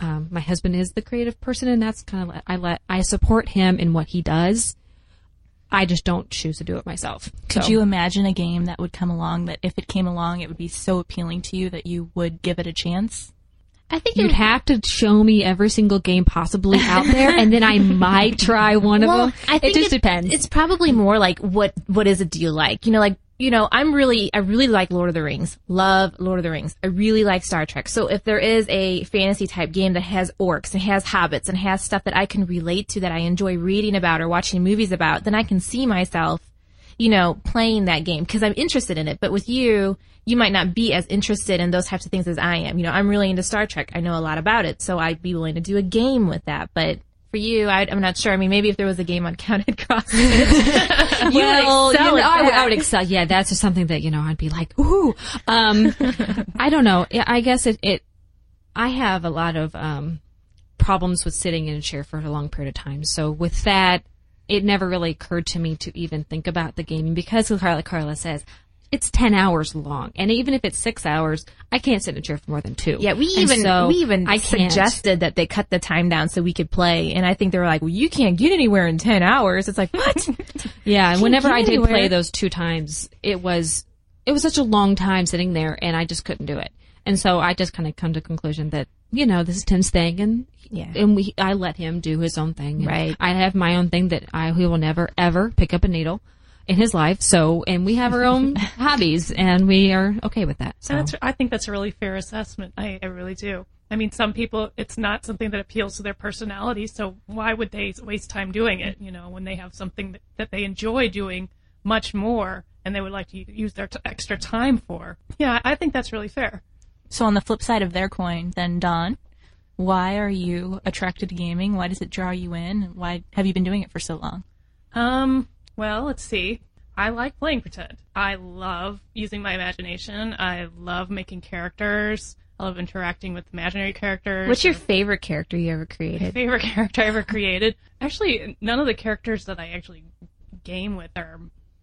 Um, my husband is the creative person, and that's kind of I let I support him in what he does. I just don't choose to do it myself. Could So- you imagine a game that would come along that if it came along, it would be so appealing to you that you would give it a chance? I think You'd it- have to show me every single game possibly out there, and then I might try one of well, them. I think it just depends. It's probably more like what what is it do you like? You know, like you know, I'm really I really like Lord of the Rings. Love Lord of the Rings. I really like Star Trek. So if there is a fantasy type game that has orcs and has hobbits and has stuff that I can relate to that I enjoy reading about or watching movies about, then I can see myself, you know, playing that game because I'm interested in it. But with you, you might not be as interested in those types of things as I am. You know, I'm really into Star Trek. I know a lot about it, so I'd be willing to do a game with that. But for you, I, I'm not sure. I mean, maybe if there was a game on Counted CrossFit, you well, would excel you know, at I, would, that. I would excel. Yeah, that's just something that, you know, I'd be like, ooh. Um, I don't know. I I guess it, it, I have a lot of, um, problems with sitting in a chair for a long period of time. So with that, it never really occurred to me to even think about the gaming because, like Carla says, it's ten hours long. And even if it's six hours, I can't sit in a chair for more than two. Yeah, we And even so we even I can't. suggested that they cut the time down so we could play, and I think they were like, "Well, you can't get anywhere in ten hours." It's like, what? Yeah, and whenever get I did anywhere. play those two times, it was it was such a long time sitting there, and I just couldn't do it. And so I just kind of come to the conclusion that, you know, this is Tim's thing, and Yeah. and we I let him do his own thing. And Right. I have my own thing that I he will never ever pick up a needle in his life. So, and we have our own hobbies, and we are okay with that. So. And that's, I think that's a really fair assessment. I, I really do. I mean, some people, it's not something that appeals to their personality, so why would they waste time doing it, you know, when they have something that, that they enjoy doing much more and they would like to use their t- extra time for? Yeah, I think that's really fair. So on the flip side of their coin, then Dawn, why are you attracted to gaming? Why does it draw you in? And why have you been doing it for so long? Um, well, let's see. I like playing pretend. I love using my imagination. I love making characters. I love interacting with imaginary characters. What's your favorite character you ever created? favorite character I ever created? Actually, none of the characters that I actually game with are.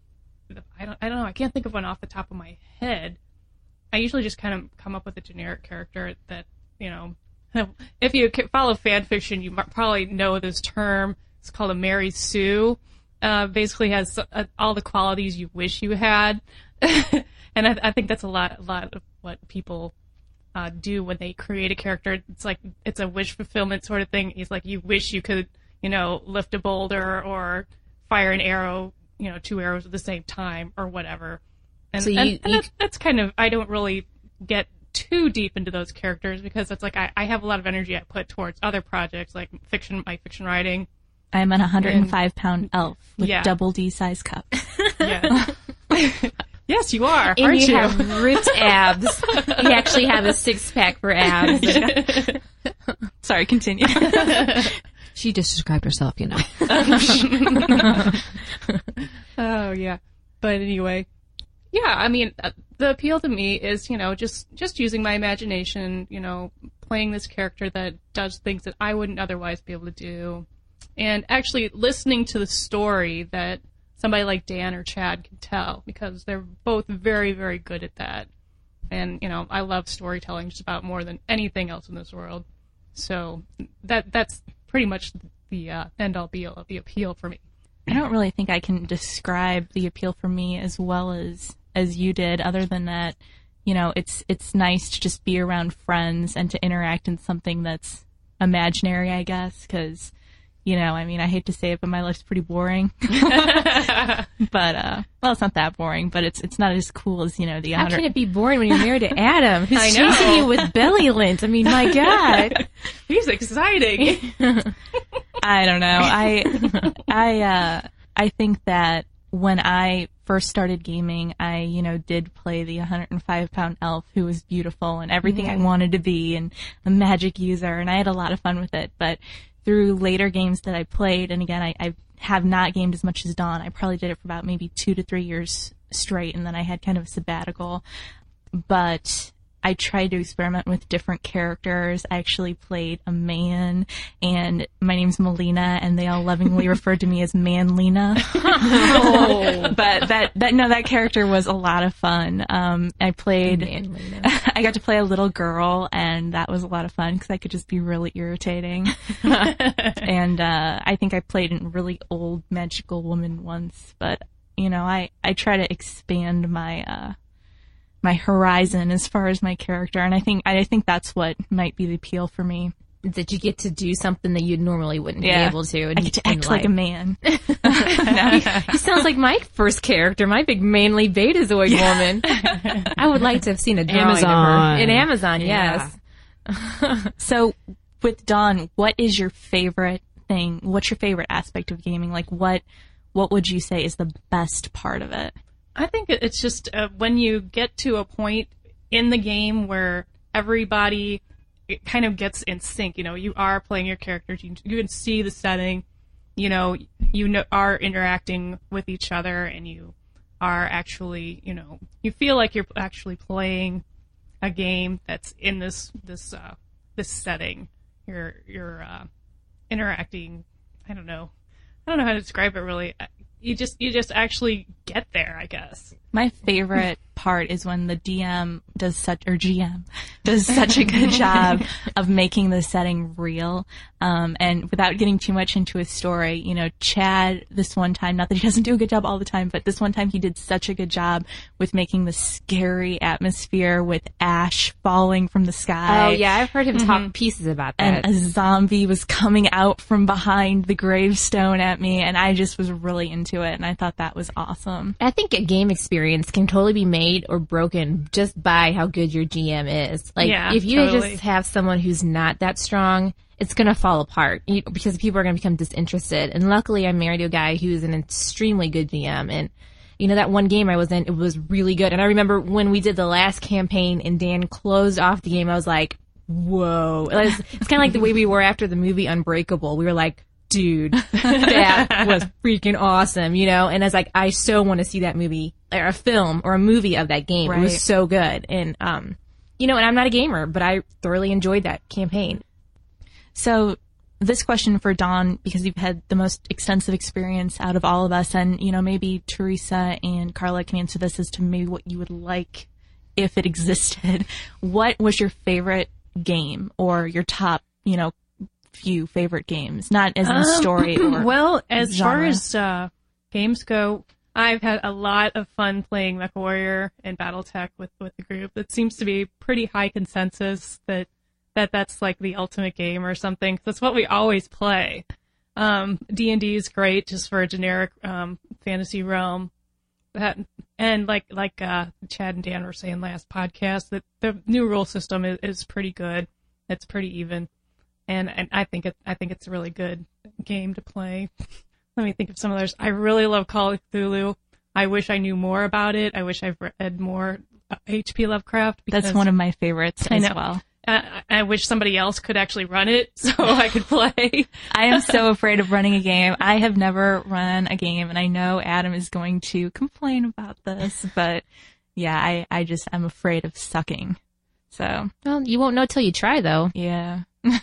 I don't. I don't know. I can't think of one off the top of my head. I usually just kind of come up with a generic character that, you know, if you follow fan fiction, you probably know this term. It's called a Mary Sue. Uh, basically has uh, all the qualities you wish you had, and I, I think that's a lot, a lot of what people uh, do when they create a character. It's like it's a wish fulfillment sort of thing. It's like you wish you could, you know, lift a boulder or fire an arrow, you know, two arrows at the same time or whatever. And, So you- and, and you- that's, that's kind of, I don't really get too deep into those characters because it's like I, I have a lot of energy I put towards other projects like fiction, my fiction writing. I'm an one hundred five pound elf with Yeah. double D size cup. Yeah. Yes, you are, And aren't you you? have ripped abs. You actually have a six pack for abs. Sorry, continue. She just described herself, you know. Oh yeah. But anyway, yeah, I mean, uh, the appeal to me is, you know, just just using my imagination, you know, playing this character that does things that I wouldn't otherwise be able to do, and actually listening to the story that somebody like Dan or Chad can tell, because they're both very, very good at that. And, you know, I love storytelling just about more than anything else in this world. So that that's pretty much the uh, end-all be-all of the appeal for me. I don't really think I can describe the appeal for me as well as as you did, other than that, you know, it's it's nice to just be around friends and to interact in something that's imaginary, I guess, because, you know, I mean, I hate to say it, but my life's pretty boring. But, uh, well, it's not that boring, but it's it's not as cool as, you know, the How one can hundred. it be boring when you're married to Adam, who's I know. chasing you with belly lint? I mean, my God. He's exciting. I don't know. I I uh I think that when I first started gaming, I, you know, did play the one hundred five pound elf who was beautiful and everything I wanted to be and a magic user, and I had a lot of fun with it. But through later games that I played, and again, I, I have not gamed as much as Dawn. I probably did it for about maybe two to three years straight, and then I had kind of a sabbatical. But I tried to experiment with different characters. I actually played a man, and my name's Melina, and they all lovingly referred to me as Manlina. But that but that, no, that character was a lot of fun. Um, I played, Manliness. I got to play a little girl, and that was a lot of fun because I could just be really irritating. And, uh, I think I played a really old magical woman once, but, you know, I, I try to expand my, uh, my horizon as far as my character, and I think, I think that's what might be the appeal for me. That you get to do something that you normally wouldn't Yeah. be able to. In, I get to in act like a life. man. He sounds like my first character, my big manly Betazoid woman. I would like to have seen a drawing Amazon. of her. In Amazon, Yeah. yes. So, with Dawn, what is your favorite thing? What's your favorite aspect of gaming? Like, what, what would you say is the best part of it? I think it- it's just uh, when you get to a point in the game where everybody it kind of gets in sync. You know, you are playing your characters. You, you can see the setting. You know, you know, are interacting with each other, and you are actually, you know, you feel like you're actually playing a game that's in this this uh, this setting. You're you're uh, interacting. I don't know. I don't know how to describe it really. You just you just actually get there, I guess. My favorite part is when the D M does such, or G M does such a good job of making the setting real. Um, and without getting too much into his story, you know, Chad, this one time, not that he doesn't do a good job all the time, but this one time he did such a good job with making the scary atmosphere with ash falling from the sky. Oh, yeah, I've heard him talk pieces about that. And a zombie was coming out from behind the gravestone at me, and I just was really into it, and I thought that was awesome. I think a game experience can totally be made or broken just by how good your G M is. Like, Yeah, if you totally. just have someone who's not that strong, it's going to fall apart you, because people are going to become disinterested. And luckily, I'm married to a guy who's an extremely good G M. And, you know, that one game I was in, it was really good. And I remember when we did the last campaign and Dan closed off the game, I was like, whoa. It was, it's kind of like the way we were after the movie Unbreakable. We were like, dude, that was freaking awesome, you know? And I was like, I so want to see that movie, or a film, or a movie of that game. It Right. was so good. And, um, you know, and I'm not a gamer, but I thoroughly enjoyed that campaign. So this question for Dawn, because you've had the most extensive experience out of all of us, and, you know, maybe Teresa and Carla can answer this as to maybe what you would like if it existed. What was your favorite game, or your top, you know, few favorite games? Not as in story or Well, as far genre. as uh, games go, I've had a lot of fun playing MechWarrior and BattleTech with, with the group. It seems to be pretty high consensus that, that that's like the ultimate game or something. 'Cause that's what we always play. Um, D and D is great just for a generic um, fantasy realm. That, and like like uh, Chad and Dan were saying last podcast, that the new rule system is, is pretty good. It's pretty even. And, and I think it, I think it's a really good game to play. Let me think of some others. I really love Call of Cthulhu. I wish I knew more about it. I wish I've read more uh, H P Lovecraft. Because that's one of my favorites I as know. well. I, I wish somebody else could actually run it so I could play. I am so afraid of running a game. I have never run a game, and I know Adam is going to complain about this, but yeah, I, I just, I'm afraid of sucking. So, Well, you won't know till you try, though. yeah.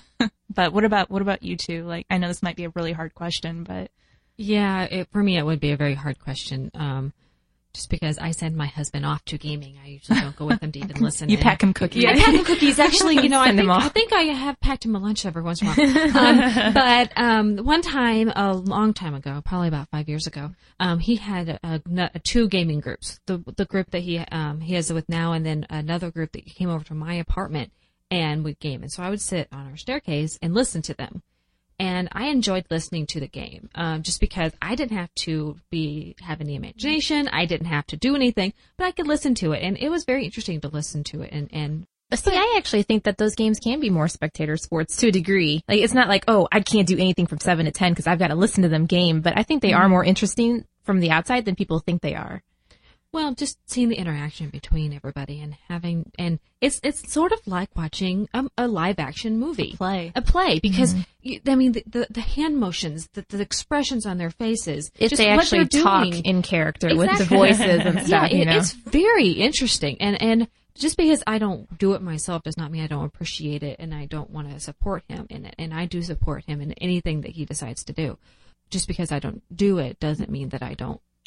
But what about, what about you two? Like, I know this might be a really hard question, but Yeah, it, for me, it would be a very hard question. Um, just because I send my husband off to gaming, I usually don't go with him to even listen. you And- pack him cookies. I pack him cookies. Actually, you know, I Send think, them off. I think I have packed him a lunch every once in a while. Um, but um, one time, a long time ago, probably about five years ago, um, he had a, a, two gaming groups. The the group that he um, he has with now, and then another group that came over to my apartment and would game. And so I would sit on our staircase and listen to them. And I enjoyed listening to the game, um, just because I didn't have to be have any imagination. I didn't have to do anything, but I could listen to it, and it was very interesting to listen to it. And, and See, I actually think that those games can be more spectator sports to a degree. Like, it's not like, oh, I can't do anything from seven to ten because I've got to listen to them game, but I think they are more interesting from the outside than people think they are. well, just seeing the interaction between everybody and having, and it's it's sort of like watching um, a live action movie, play. a play, because you, I mean the, the the hand motions, the, the expressions on their faces, If just they what actually they're talk doing. in character with the Exactly. voices and Yeah, stuff, you it, know. it's very interesting, and and just because I don't do it myself does not mean I don't appreciate it, and I don't want to support him in it, and I do support him in anything that he decides to do. Just because I don't do it doesn't mean that I don't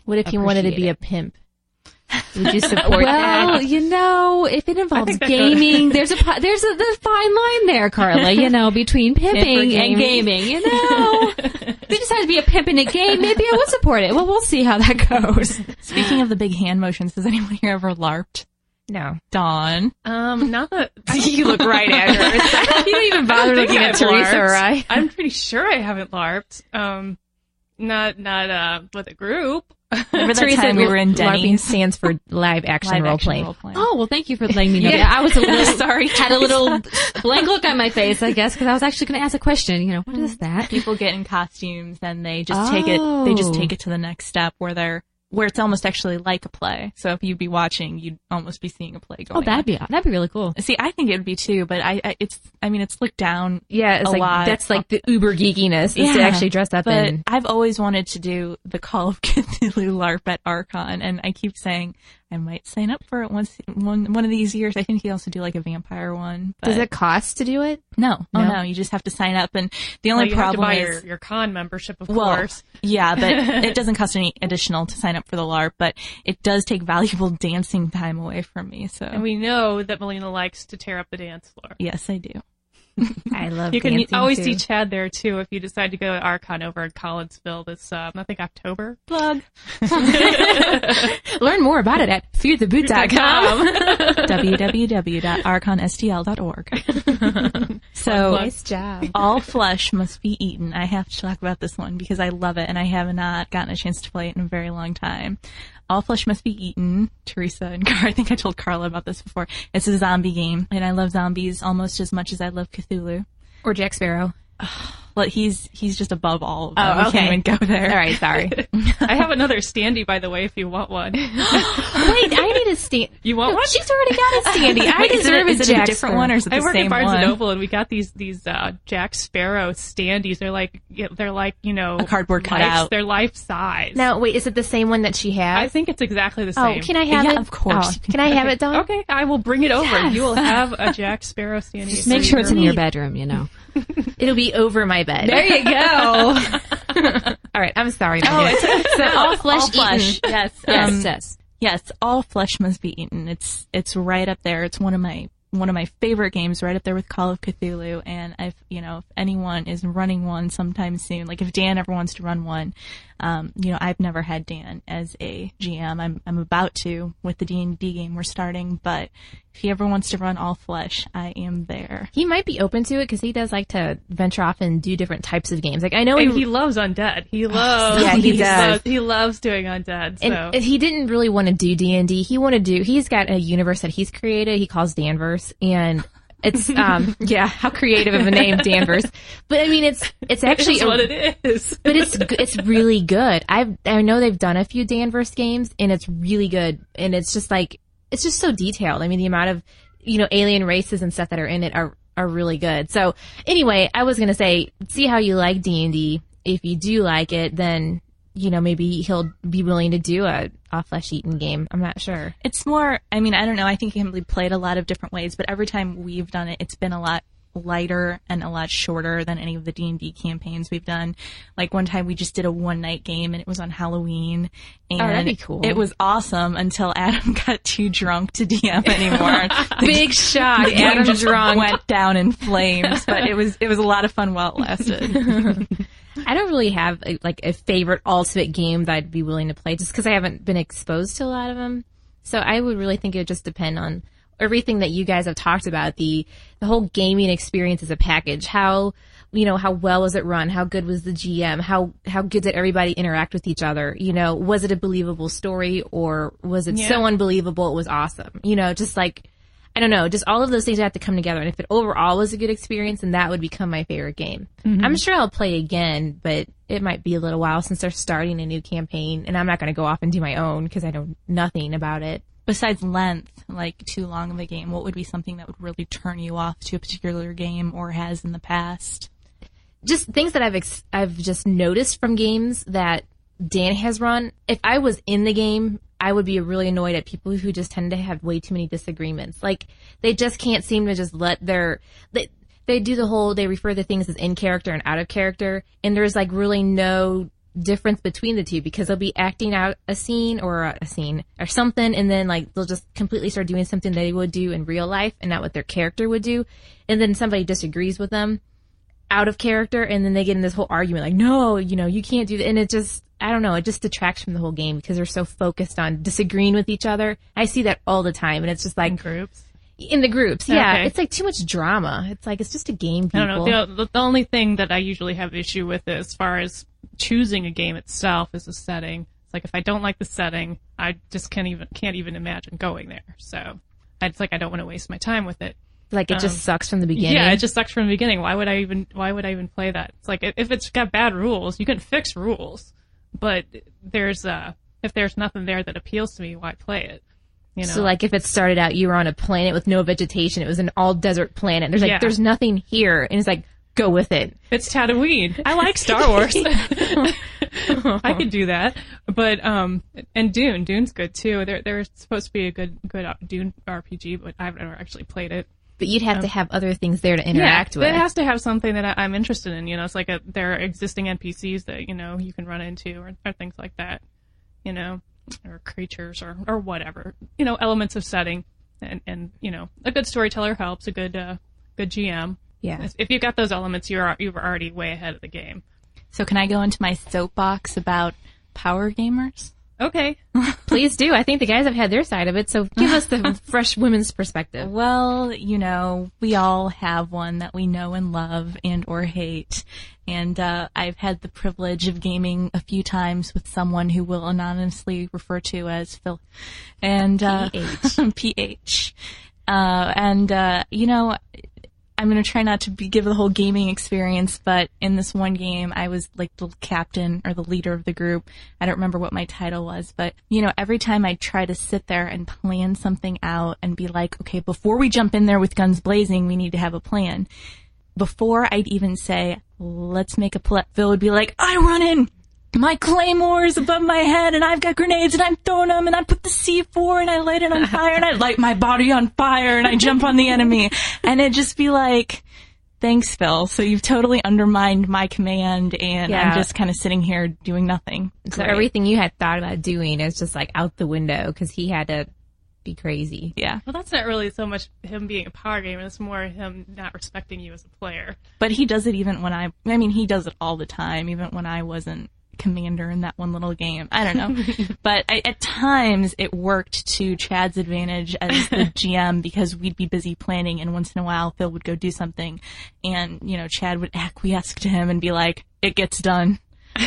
What if you wanted to appreciate be it. a pimp? Would you support Well, that? you know, if it involves think that gaming, there's a pi- there's a the fine line there, Carla. You know, between pimping and gaming. gaming. You know, if you decide to be a pimp in a game, maybe I would support it. Well, we'll see how that goes. Speaking of the big hand motions, has anyone here ever LARPed? No. Dawn. Um, not that You look right at her. You don't even bother I think looking at I've Teresa LARPed. or I. I'm pretty sure I haven't LARPed. Um, not not uh with a group. Remember that Teresa, time we were in LARPing Denny's? stands for live action Live role action playing. role playing. Oh, well, thank you for letting me know. Yeah. Yeah, I was a little Sorry. had a little blank look on my face, I guess, because I was actually going to ask a question. You know, what is that? People get in costumes and they just take it, they just Oh. take it to the next step where they're, where it's almost actually like a play. So if you'd be watching, you'd almost be seeing a play going Oh, that'd be that'd be really cool. on. See, I think it would be too, but I, I it's, I mean, it's looked down. Yeah, it's A like lot. that's like the uber geekiness is to Yeah, actually dress up But in. I've always wanted to do the Call of Cthulhu LARP at Archon, and I keep saying I might sign up for it once one one of these years. I think you also do like a vampire one. But Does it cost to do it? No, oh No? no, you just have to sign up, and the Well, only you have to problem buy is your, your con membership, of well, course. yeah, but it doesn't cost any additional to sign up for the LARP, but it does take valuable dancing time away from me. So And we know that Melina likes to tear up the dance floor. yes, I do. I love You can dancing always too. see Chad there too if you decide to go to Archon over in Collinsville this, um, I think October. Plug. Learn more about it at fear the boot dot com. w w w dot archon s t l dot org. So Nice job. all flesh must be eaten. I have to talk about this one because I love it and I have not gotten a chance to play it in a very long time. All flesh must be eaten. Teresa and Car- I think I told Carla about this before. It's a zombie game and I love zombies almost as much as I love Cthulhu. Or Jack Sparrow. Well, he's he's just above all of them. Oh, We okay. can't even go there. All right, sorry. I have another standee, by the way, if you want one. Wait, I need a stand. You want one? She's already got a standee. I Wait, is it, deserve a, is a it Jack a different Sparrow. one or is it the I work same at Barnes one? and Noble, and we got these these uh, Jack Sparrow standees. They're like they're like you know A cardboard life- cutout. They're life size. Now, wait, is it the same one that she has? I think it's exactly the Oh, same. can I have Yeah, it? of course. Oh, can I have it, Dawn? Okay, I will bring it over. Yes. You will have a Jack Sparrow standee. Make sure it's in your Sweet. bedroom. You know. It'll be over my bed. There you go. All right, I'm sorry. Oh, so all flesh all flesh. eaten. Yes. Yes, Um, yes. Yes, all flesh must be eaten. It's it's right up there. It's one of my one of my favorite games, right up there with Call of Cthulhu. And if you know if anyone is running one sometime soon, like if Dan ever wants to run one, um, you know I've never had Dan as a G M. I'm I'm about to with the D and D game we're starting, but if he ever wants to run all flesh, I am there. He might be open to it because he does like to venture off and do different types of games. Like I know And he, he loves undead. He loves. Yeah, he does. Loves, he loves doing undead. So. and he didn't really want to do D and D. He wanted to do. He's got a universe that he's created. He calls Danverse, and it's um yeah, how creative of a name, Danverse. But I mean, it's it's actually It's a- what it is. but it's g- it's really good. I I know they've done a few Danverse games, and it's really good. And it's just like it's just so detailed. I mean, the amount of you know alien races and stuff that are in it are are really good. So anyway, I was gonna say, see how you like D and D. If you do like it, then you know maybe he'll be willing to do a, a flesh eaten game. I'm not sure. It's more, I mean, I don't know. I think it can be played a lot of different ways, but every time we've done it, it's been a lot lighter and a lot shorter than any of the D and D campaigns we've done. Like one time we just did a one night game and it was on Halloween. And that'd be cool. It was awesome until Adam got too drunk to D M anymore. Big shock. The game Adam just drunk. went down in flames, but it was, it was a lot of fun while it lasted. I don't really have a, like a favorite ultimate game that I'd be willing to play just because I haven't been exposed to a lot of them. So I would really think it would just depend on everything that you guys have talked about, the the whole gaming experience as a package. How, you know, how well was it run? How good was the G M? How how good did everybody interact with each other? You know, was it a believable story or was it Yeah. so unbelievable it was awesome? You know, just like, I don't know, just all of those things have to come together. And if it overall was a good experience, then that would become my favorite game. I'm sure I'll play again, but it might be a little while since they're starting a new campaign, and I'm not going to go off and do my own because I know nothing about it. Besides length, like too long of a game, what would be something that would really turn you off to a particular game or has in the past? Just things that I've ex- I've just noticed from games that Dan has run. If I was in the game, I would be really annoyed at people who just tend to have way too many disagreements. Like they just can't seem to just let their they they do the whole they refer to things as in character and out of character, and there's like really no difference between the two because they'll be acting out a scene or a, a scene or something, and then like they'll just completely start doing something they would do in real life and not what their character would do, and then somebody disagrees with them out of character, and then they get in this whole argument like, no, you know, you can't do that, and it just, I don't know, it just detracts from the whole game because they're so focused on disagreeing with each other. I see that all the time, and it's just like In groups. in the groups, yeah, Okay. it's like too much drama. It's like it's just a game. People. I don't know. The, the, the only thing that I usually have issue with as far as choosing a game itself is the setting. It's like if I don't like the setting, I just can't even can't even imagine going there. So it's like I don't want to waste my time with it. Like it Um, just sucks from the beginning. Yeah, it just sucks from the beginning. Why would I even Why would I even play that? It's like if it's got bad rules, you can fix rules, but there's uh if there's nothing there that appeals to me, why play it? You know? So like if it started out you were on a planet with no vegetation, it was an all desert planet. There's like Yeah. there's nothing here, and it's like go with it. It's Tatooine. I like Star Wars. I could do that. But um, and Dune, Dune's good too. There, there's supposed to be a good, good Dune R P G, but I've never actually played it. But you'd have to have other things there to interact yeah, with. It has to have something that I, I'm interested in. You know, it's like a, there are existing N P Cs that you know you can run into, or, or things like that. You know, or creatures, or or whatever. You know, elements of setting, and and you know, a good storyteller helps. A good uh, good G M. Yeah. If you've got those elements, you're you're already way ahead of the game. So can I go into my soapbox about power gamers? Okay. Please do. I think the guys have had their side of it, so give us the fresh women's perspective. Well, you know, we all have one that we know and love and or hate. And uh, I've had the privilege of gaming a few times with someone who will anonymously refer to as Phil. And uh, P H. P H. Uh, and, uh, you know, I'm going to try not to be, give the whole gaming experience, but in this one game, I was like the captain or the leader of the group. I don't remember what my title was, but you know, every time I try to sit there and plan something out and be like, okay, before we jump in there with guns blazing, we need to have a plan. Before I'd even say, let's make a plan, Phil would be like, I run in. My claymore is above my head, and I've got grenades, and I'm throwing them, and I put the C four, and I light it on fire, and I light my body on fire, and I jump on the enemy. And it'd just be like, thanks, Phil. So you've totally undermined my command, and Yeah. I'm just kind of sitting here doing nothing. So Great. everything you had thought about doing is just like out the window because he had to be crazy. Yeah. Well, that's not really so much him being a power gamer. It's more him not respecting you as a player. But he does it even when I, I mean, he does it all the time, even when I wasn't commander in that one little game. I don't know. But I, at times it worked to Chad's advantage as the G M because we'd be busy planning and once in a while Phil would go do something and, you know, Chad would acquiesce to him and be like, it gets done.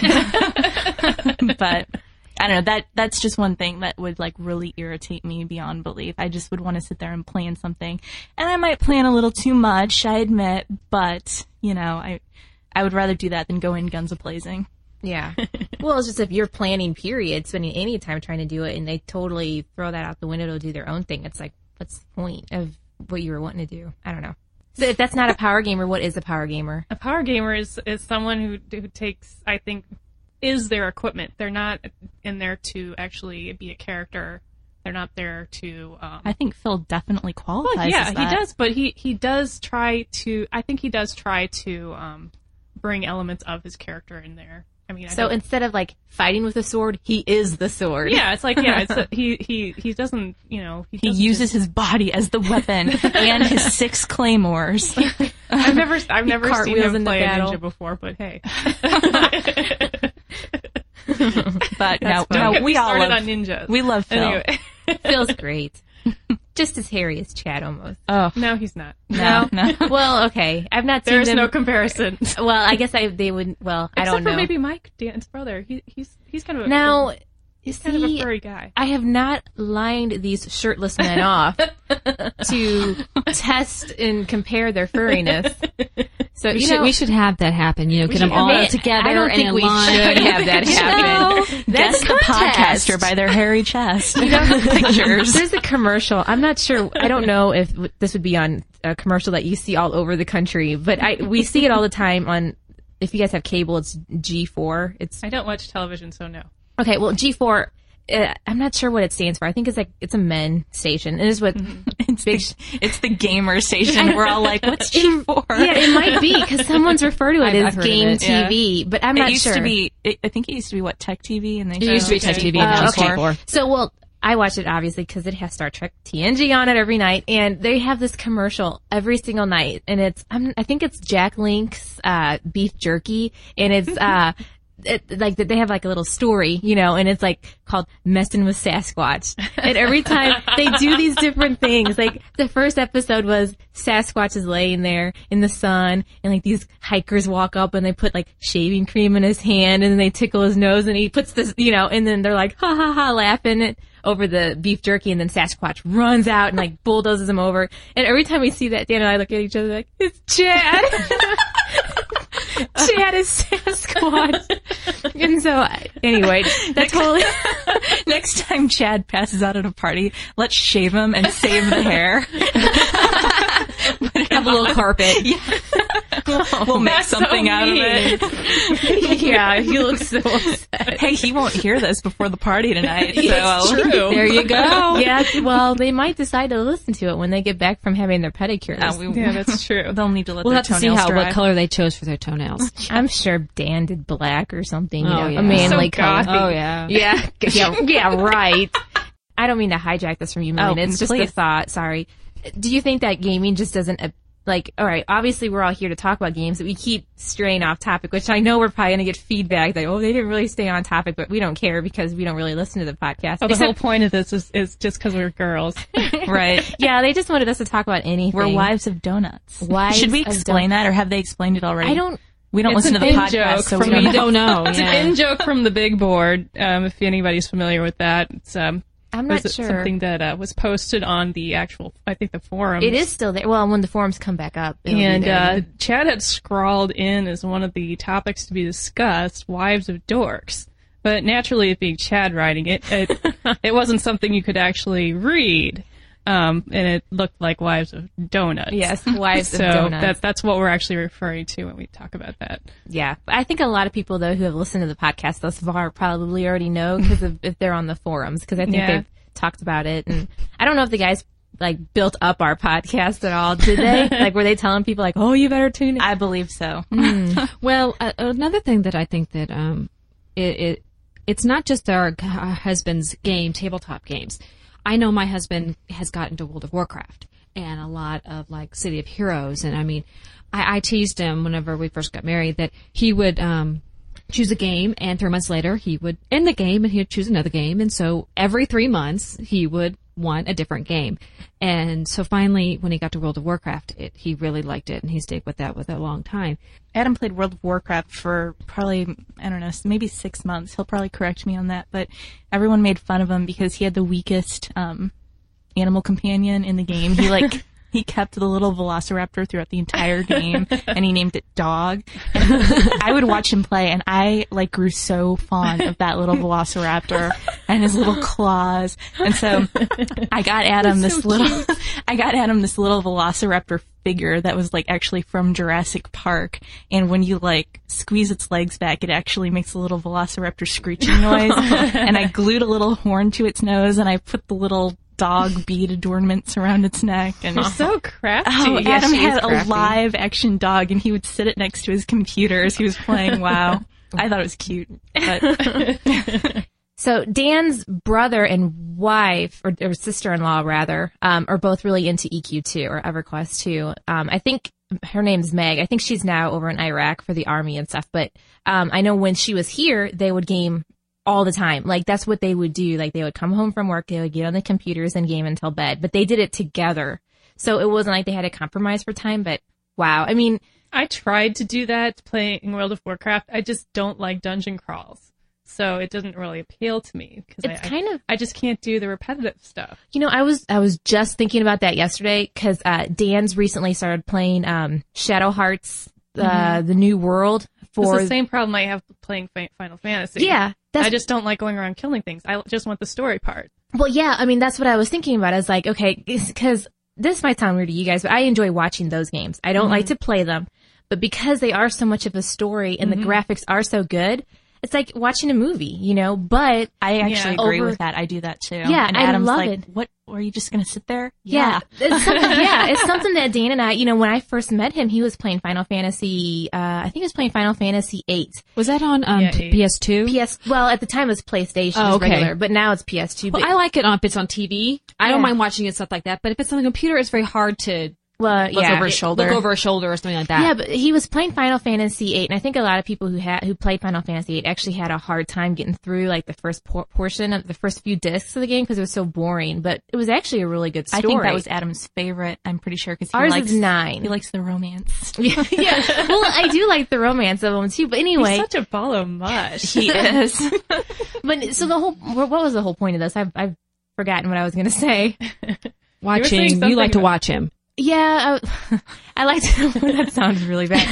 But I don't know, that that's just one thing that would like really irritate me beyond belief. I just would want to sit there and plan something. And I might plan a little too much, I admit, but, you know, I I would rather do that than go in guns a-blazing. Yeah. Well, it's just if you're planning, period, spending any time trying to do it, and they totally throw that out the window to do their own thing, it's like, what's the point of what you were wanting to do? I don't know. So if that's not a power gamer, what is a power gamer? A power gamer is, is someone who, who takes, I think, is their equipment. They're not in there to actually be a character. They're not there to. Um, I think Phil definitely qualifies well, yeah, as he that. does, but he, he does try to. I think he does try to um, bring elements of his character in there. I mean, I So don't- instead of like fighting with a sword, he is the sword. yeah, it's like yeah, it's a, he he he doesn't you know he, He doesn't uses just- his body as the weapon and his six claymores. I've never I've never seen cartwheels him into play a battle. ninja before, but hey, But no, Don't no, get we me all started love on ninjas. we love Phil. Anyway, Feels great. Just as hairy as Chad almost. Oh no, he's not. no, no. Well, okay. I've not seen There is them. no comparison. Well, I guess I they would. Well, I Except don't for know. maybe Mike, Dan's brother. He, he's he's kind of a, Now, he's kind of a see, furry guy. I have not lined these shirtless men off to test and compare their furriness. So We you should know, we should have that happen. You know, get them should- all I mean, together I don't and think in we line. should have that happen. Guess That's the a contest. podcaster by their hairy chest. Pictures. There's a commercial. I'm not sure. I don't know if w- this would be on a commercial that you see all over the country, but I we see it all the time on. If you guys have cable, it's G four. It's I don't watch television, so no. okay. Well, G four. Uh, I'm not sure what it stands for. I think it's like it's a men station. It is what It's the, it's the gamer station. We're all like, what's G for? Yeah, it might be because someone's referred to it I've- as I've heard of game it, T V, but I'm It not used sure. to be, it, I think it used to be what, Tech T V? And they It used to be Tech T V. Now Uh, it's okay. G four. So, well, I watch it obviously because it has Star Trek T N G on it every night, and they have this commercial every single night, and it's I'm, I think it's Jack Link's uh, beef jerky, and it's uh, it, like they have like a little story, you know, and it's like called "Messing with Sasquatch," and every time they do these different things. Like the first episode was Sasquatch is laying there in the sun, and like these hikers walk up and they put like shaving cream in his hand, and then they tickle his nose, and he puts this, you know, and then they're like ha ha ha laughing it over the beef jerky, and then Sasquatch runs out and like bulldozes him over. And every time we see that, Dan and I look at each other like, it's Chad. Chad is Sasquatch. And so, anyway, that's totally. Next time Chad passes out at a party, let's shave him and save the hair. Have a little carpet. We'll make That's so something out of mean. it. Yeah, he looks so upset. Hey, he won't hear this before the party tonight. So I'll- There you go. Yeah, well, they might decide to listen to it when they get back from having their pedicures. Uh, we- Yeah, that's true. They'll need to let We'll their have to see toenails how dry. what color they chose for their toenails. I'm sure Dan did black or something. You Oh, know, yeah. a manly So color. gothy. Oh yeah. Yeah, yeah, yeah, right. I don't mean to hijack this from you, Melina. Oh, it's just please. a thought. Sorry. Do you think that gaming just doesn't, uh, like, all right, obviously we're all here to talk about games, but we keep straying off topic, which I know we're probably going to get feedback like, oh, they didn't really stay on topic, but we don't care because we don't really listen to the podcast. Oh, the whole Except, point of this is, is just because we're girls. Right. yeah, they just wanted us to talk about anything. We're wives of donuts. Wives Should we of explain that, or have they explained it already? I don't, We don't It's listen to an the in-joke podcast, so we from don't me. know. Don't know. It's yeah. an in-joke from the big board, um, if anybody's familiar with that. It's, um, I'm was not it sure. something that uh, was posted on the actual, I think, the forums. It is still there. Well, when the forums come back up. it'll be And there. uh, Chad had scrawled in as one of the topics to be discussed, wives of dorks. But naturally, it being Chad writing it, it, it wasn't something you could actually read. Um, and it looked like wives of donuts. Yes, wives so of donuts. That, that's what we're actually referring to when we talk about that. Yeah, I think a lot of people though who have listened to the podcast thus far probably already know because if they're on the forums because I think Yeah. they've talked about it. And I don't know if the guys like built up our podcast at all, did they? Like, were they telling people like, "Oh, you better tune in"? I believe so. Well, uh, another thing that I think that um, it, it it's not just our, our husband's game, tabletop games. I know my husband has gotten into World of Warcraft and a lot of like City of Heroes, and I mean, I, I teased him whenever we first got married that he would um, choose a game, and three months later he would end the game and he'd choose another game, and so every three months he would want a different game. And so finally, when he got to World of Warcraft, it, he really liked it, and he stayed with that with a long time. Adam played World of Warcraft for probably, I don't know, maybe six months. He'll probably correct me on that, but everyone made fun of him because he had the weakest um, animal companion in the game. He like he kept the little velociraptor throughout the entire game, and he named it Dog. And I would watch him play, and I like grew so fond of that little velociraptor and his little claws. And so I got Adam this little, I got Adam this little velociraptor figure that was like actually from Jurassic Park, and when you like squeeze its legs back, it actually makes a little velociraptor screeching noise. And I glued a little horn to its nose, and I put the little dog bead adornments around its neck. And You're so crafty. oh, Yeah, Adam she is had a crafty. live action dog, and he would sit it next to his computer as he was playing WoW. I thought it was cute, but So Dan's brother and wife, or, or sister-in-law rather, um, are both really into E Q two or EverQuest two. Um, I think her name's Meg. I think she's now over in Iraq for the army and stuff. But um, I know when she was here, they would game all the time. Like that's what they would do. Like they would come home from work, they would get on the computers and game until bed. But they did it together, so it wasn't like they had to compromise for time. But wow, I mean, I tried to do that playing World of Warcraft. I just don't like dungeon crawls. So it doesn't really appeal to me because it's I, kind of. I just can't do the repetitive stuff. You know, I was I was just thinking about that yesterday because uh, Dan's recently started playing um, Shadow Hearts, uh, Mm-hmm. the New World. For It's the same problem I have playing Fi- Final Fantasy. yeah, that's I just don't like going around killing things. I just want the story part. well, yeah. I mean, that's what I was thinking about. I was like, okay, because this might sound weird to you guys, but I enjoy watching those games. I don't like to play them, but because they are so much of a story and the graphics are so good, it's like watching a movie, you know. But I actually Yeah. agree Over- with that. I do that too. Yeah, and I Adam's love like, it. What Or are you just going to sit there? Yeah. It's something, yeah. It's something that Dan and I, you know, when I first met him, he was playing Final Fantasy, uh, I think he was playing Final Fantasy eight. Was that on um, Yeah, P S two? P S, well, at the time it was PlayStation, Oh, it was okay. regular, but now it's P S two. Well, but, I like it on if it's on T V. I don't Yeah. mind watching it, stuff like that. But if it's on the computer, it's very hard to well, Look yeah. over his shoulder. look over a shoulder or something like that. Yeah, but he was playing Final Fantasy eight, and I think a lot of people who had who played Final Fantasy eight actually had a hard time getting through like the first por- portion of the first few discs of the game because it was so boring. But it was actually a really good story. I think that was Adam's favorite, I'm pretty sure, because he Ours likes, is nine. he likes the romance. yeah, yeah. Well, I do like the romance of them too. But anyway, He's such a ball of mush. He is. but so the whole what was the whole point of this? I've I've forgotten what I was going to say. Watching, saying you, something like to about- watch him. Yeah, I, I like to. That sounds really bad.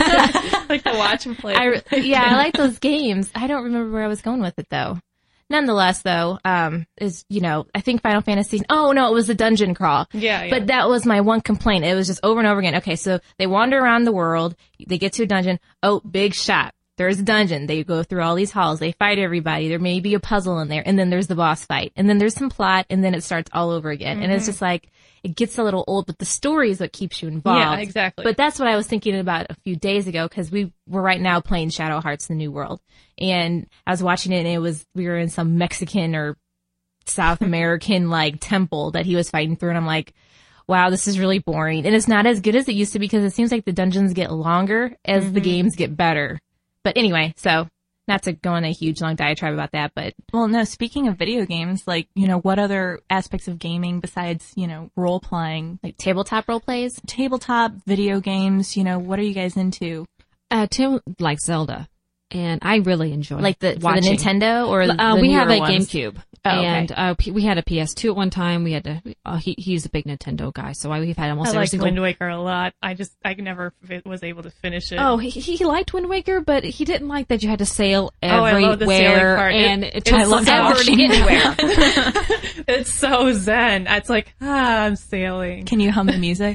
Like to watch him play. I, re- yeah, I like those games. I don't remember where I was going with it though. Nonetheless, though, um, is, you know, I think Final Fantasy, oh no, it was the dungeon crawl. Yeah, yeah. But that was my one complaint. It was just over and over again. Okay, so they wander around the world, they get to a dungeon, oh, big shot. There's a dungeon. They go through all these halls. They fight everybody. There may be a puzzle in there. And then there's the boss fight. And then there's some plot. And then it starts all over again. Mm-hmm. And it's just like, it gets a little old, but the story is what keeps you involved. Yeah, exactly. But that's what I was thinking about a few days ago because we were right now playing Shadow Hearts: The New World. And I was watching it and it was, we were in some Mexican or South American like temple that he was fighting through. And I'm like, wow, this is really boring. And it's not as good as it used to be because it seems like the dungeons get longer as mm-hmm. the games get better. But anyway, so not to go on a huge long diatribe about that, but Well, no, speaking of video games, like, you know, what other aspects of gaming besides, you know, role playing, like tabletop role plays, tabletop video games, you know, what are you guys into? Uh, Tim likes Zelda, and I really enjoy like the, for the watching. Nintendo or Uh, the we have newer a ones? GameCube, Oh, okay. and uh, P- we had a P S two at one time. We had to. Uh, he he's a big Nintendo guy, so I, we've had almost I every liked single. Wind Waker a lot. I just, I never fi- was able to finish it. Oh, he he liked Wind Waker, but he didn't like that you had to sail Oh, I everywhere, love the sailing part. and It- it, took I love forever to watching get anywhere. It's so zen. It's like, ah, I'm sailing. Can you hum the music?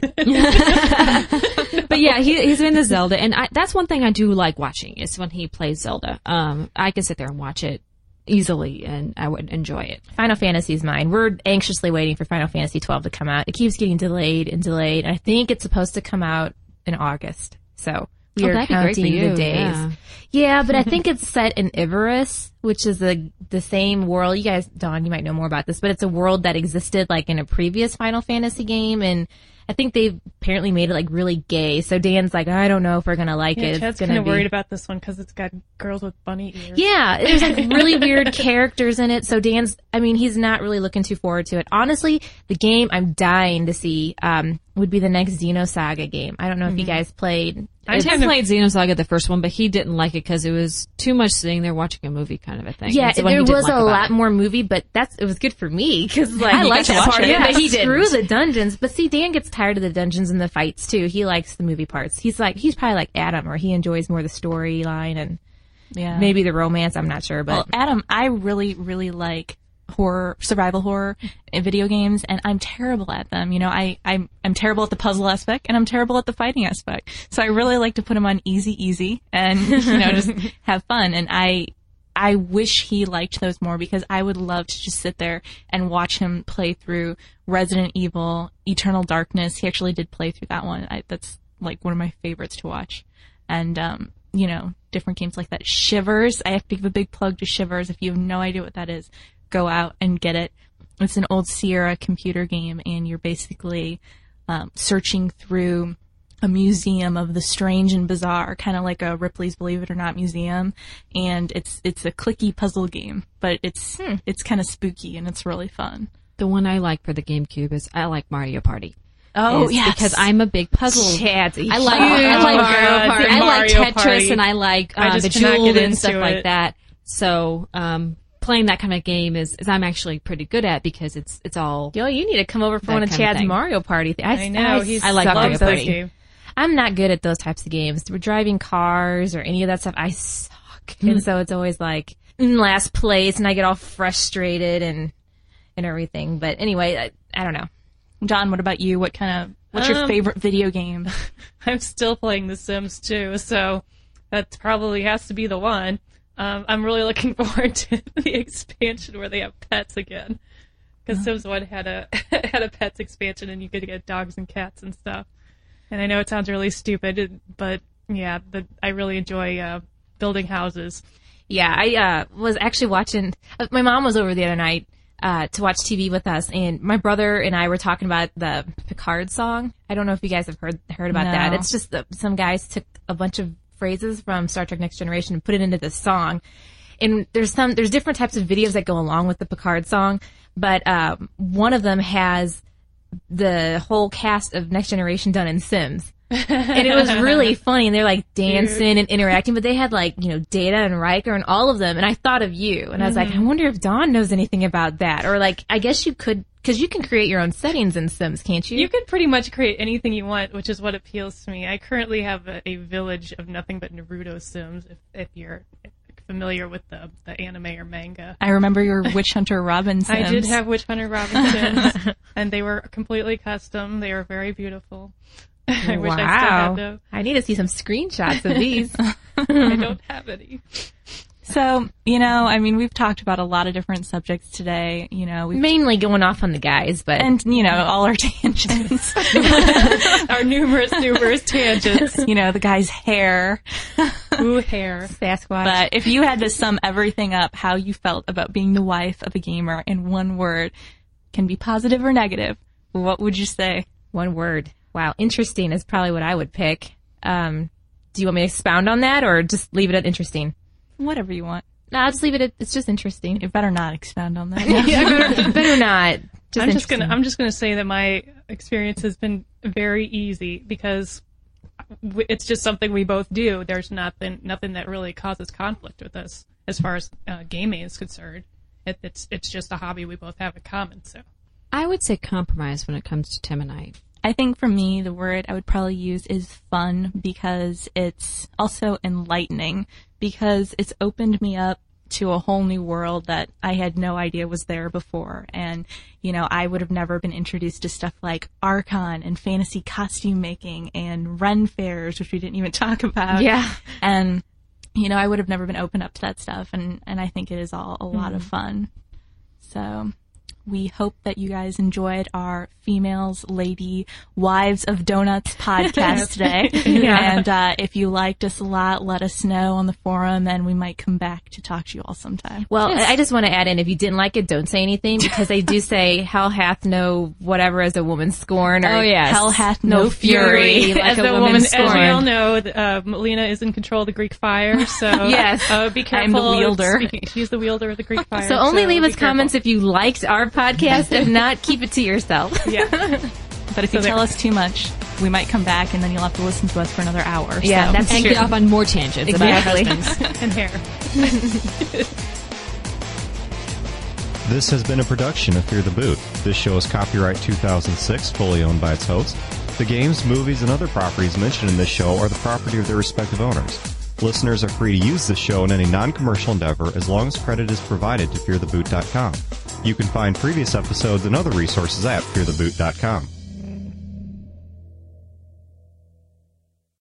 But yeah, he, he's in the Zelda, and I, that's one thing I do like watching is when he plays Zelda. Um, I can sit there and watch it easily, and I would enjoy it. Final Fantasy is mine. We're anxiously waiting for Final Fantasy twelve to come out. It keeps getting delayed and delayed. I think it's supposed to come out in August. So we Oh, are that'd be great for counting you, the days. yeah. Yeah, but I think it's set in Ivarus, which is the the same world. You guys, Dawn, you might know more about this, but it's a world that existed like in a previous Final Fantasy game, and I think they've apparently made it like really gay. So Dan's like, I don't know if we're gonna like Yeah, it. Chad's It's gonna kind of be worried about this one because it's got girls with bunny ears. Yeah, there's like really weird characters in it. So Dan's, I mean, he's not really looking too forward to it. Honestly, the game I'm dying to see um would be the next Xenosaga game. I don't know if you guys played. I Tim kind of- played Xenosaga the first one, but he didn't like it because it was too much sitting there watching a movie kind of a thing. Yeah, That's what he there didn't was like a about lot it. more movie, but that's it was good for me because like I you liked got to that watch part, it. yeah, But he screw didn't. the dungeons. But see, Dan gets tired of the dungeons and the fights too. He likes the movie parts. He's like he's probably like Adam, or he enjoys more the storyline and Yeah. maybe the romance. I'm not sure, but Well, Adam, I really, really like horror, survival horror in video games, and I'm terrible at them. You know, I, I'm, I'm terrible at the puzzle aspect, and I'm terrible at the fighting aspect. So I really like to put him on easy, easy, and, you know, just have fun. And I, I wish he liked those more because I would love to just sit there and watch him play through Resident Evil, Eternal Darkness. He actually did play through that one. I, that's like one of my favorites to watch. And, um, you know, different games like that. Shivers. I have to give a big plug to Shivers. If you have no idea what that is, go out and get it. It's an old Sierra computer game, and you're basically um, searching through a museum of the strange and bizarre, kind of like a Ripley's Believe It or Not museum. And it's it's a clicky puzzle game, but it's Hmm. it's kind of spooky and it's really fun. The one I like for the GameCube is I like Mario Party. Oh, Is yes. Because I'm a big puzzle. Chad's a I like huge I like Mario Mario Party. I like Mario Tetris Party. and I like I uh, just the cannot Jewel get and stuff into like it. that. So um, playing that kind of game is, is I'm actually pretty good at because it's it's all Yo, you need to come over for That one of kind of Chad's thing. Mario Party. Th- I know. I, He's I like suck Mario at loves those. that game. I'm not good at those types of games. We're driving cars or any of that stuff. I suck. And so it's always like in last place and I get all frustrated and, and everything. But anyway, I, I don't know. John, what about you? What kind of what's your Um, favorite video game? I'm still playing The Sims too, so that probably has to be the one. Um, I'm really looking forward to the expansion where they have pets again. because Sims one had a had a pets expansion, and you could get dogs and cats and stuff. And I know it sounds really stupid, but yeah, the, I really enjoy uh, building houses. Yeah, I uh, was actually watching. Uh, my mom was over the other night uh, to watch T V with us, and my brother and I were talking about the Picard song. I don't know if you guys have heard heard about No. that. It's just that some guys took a bunch of phrases from Star Trek Next Generation and put it into this song. And there's some there's different types of videos that go along with the Picard song, but um, one of them has the whole cast of Next Generation done in Sims. And it was really funny, and they're like dancing and interacting, but they had like, you know, Data and Riker and all of them, and I thought of you, and I was like, I wonder if Dawn knows anything about that, or like, I guess you could, because you can create your own settings in Sims, can't you? You could pretty much create anything you want, which is what appeals to me. I currently have a, a village of nothing but Naruto Sims, if, if you're familiar with the, the anime or manga. I remember your Witch Hunter Robin Sims. I did have Witch Hunter Robin Sims, and they were completely custom. They were very beautiful. I wish I still had them. I need to see some screenshots of these. I don't have any. So, you know, I mean, we've talked about a lot of different subjects today. You know, we've Mainly going off on the guys, but and you know, all our tangents. Our numerous, numerous tangents. You know, the guy's hair. Ooh, hair. Sasquatch. But if you had to sum everything up, how you felt about being the wife of a gamer in one word, can be positive or negative, what would you say? One word. Wow, interesting is probably what I would pick. Um, do you want me to expound on that, or just leave it at interesting? Whatever you want. No, I'll just leave it at, it's just interesting. You better not expound on that. Yeah, better, better not. Just I'm just gonna. interesting. I'm just gonna say that my experience has been very easy because w- it's just something we both do. There's nothing, nothing that really causes conflict with us as far as uh, gaming is concerned. It, it's it's just a hobby we both have in common. So I would say compromise when it comes to Tim and I. I think for me, the word I would probably use is fun, because it's also enlightening, because it's opened me up to a whole new world that I had no idea was there before. And, you know, I would have never been introduced to stuff like Archon and fantasy costume making and Ren fairs, which we didn't even talk about. Yeah. And, you know, I would have never been open up to that stuff. And, and I think it is all a lot of fun. So we hope that you guys enjoyed our Females, Lady, Wives of Donuts podcast today. Yeah. And uh, if you liked us a lot, let us know on the forum, and we might come back to talk to you all sometime. Well, I just want to add in, if you didn't like it, don't say anything, because they do say, hell hath no whatever as a woman scorn, or Oh, yes. Hell hath no no fury, fury. like as a the woman woman, as scorned. we all know, uh, Melina is in control of the Greek fire. So Yes. uh, be I'm careful. the wielder. Speaking- She's the wielder of the Greek fire. So only leave be us comments careful. if you liked our podcast, if not, keep it to yourself. Yeah. But if you So tell there- us too much, we might come back, and then you'll have to listen to us for another hour. Yeah, so. that's And true. get off on more tangents about Exactly. husbands. and hair. This has been a production of Fear the Boot. This show is copyright two thousand six, fully owned by its host. The games, movies, and other properties mentioned in this show are the property of their respective owners. Listeners are free to use this show in any non-commercial endeavor as long as credit is provided to fear the boot dot com. You can find previous episodes and other resources at fear the boot dot com.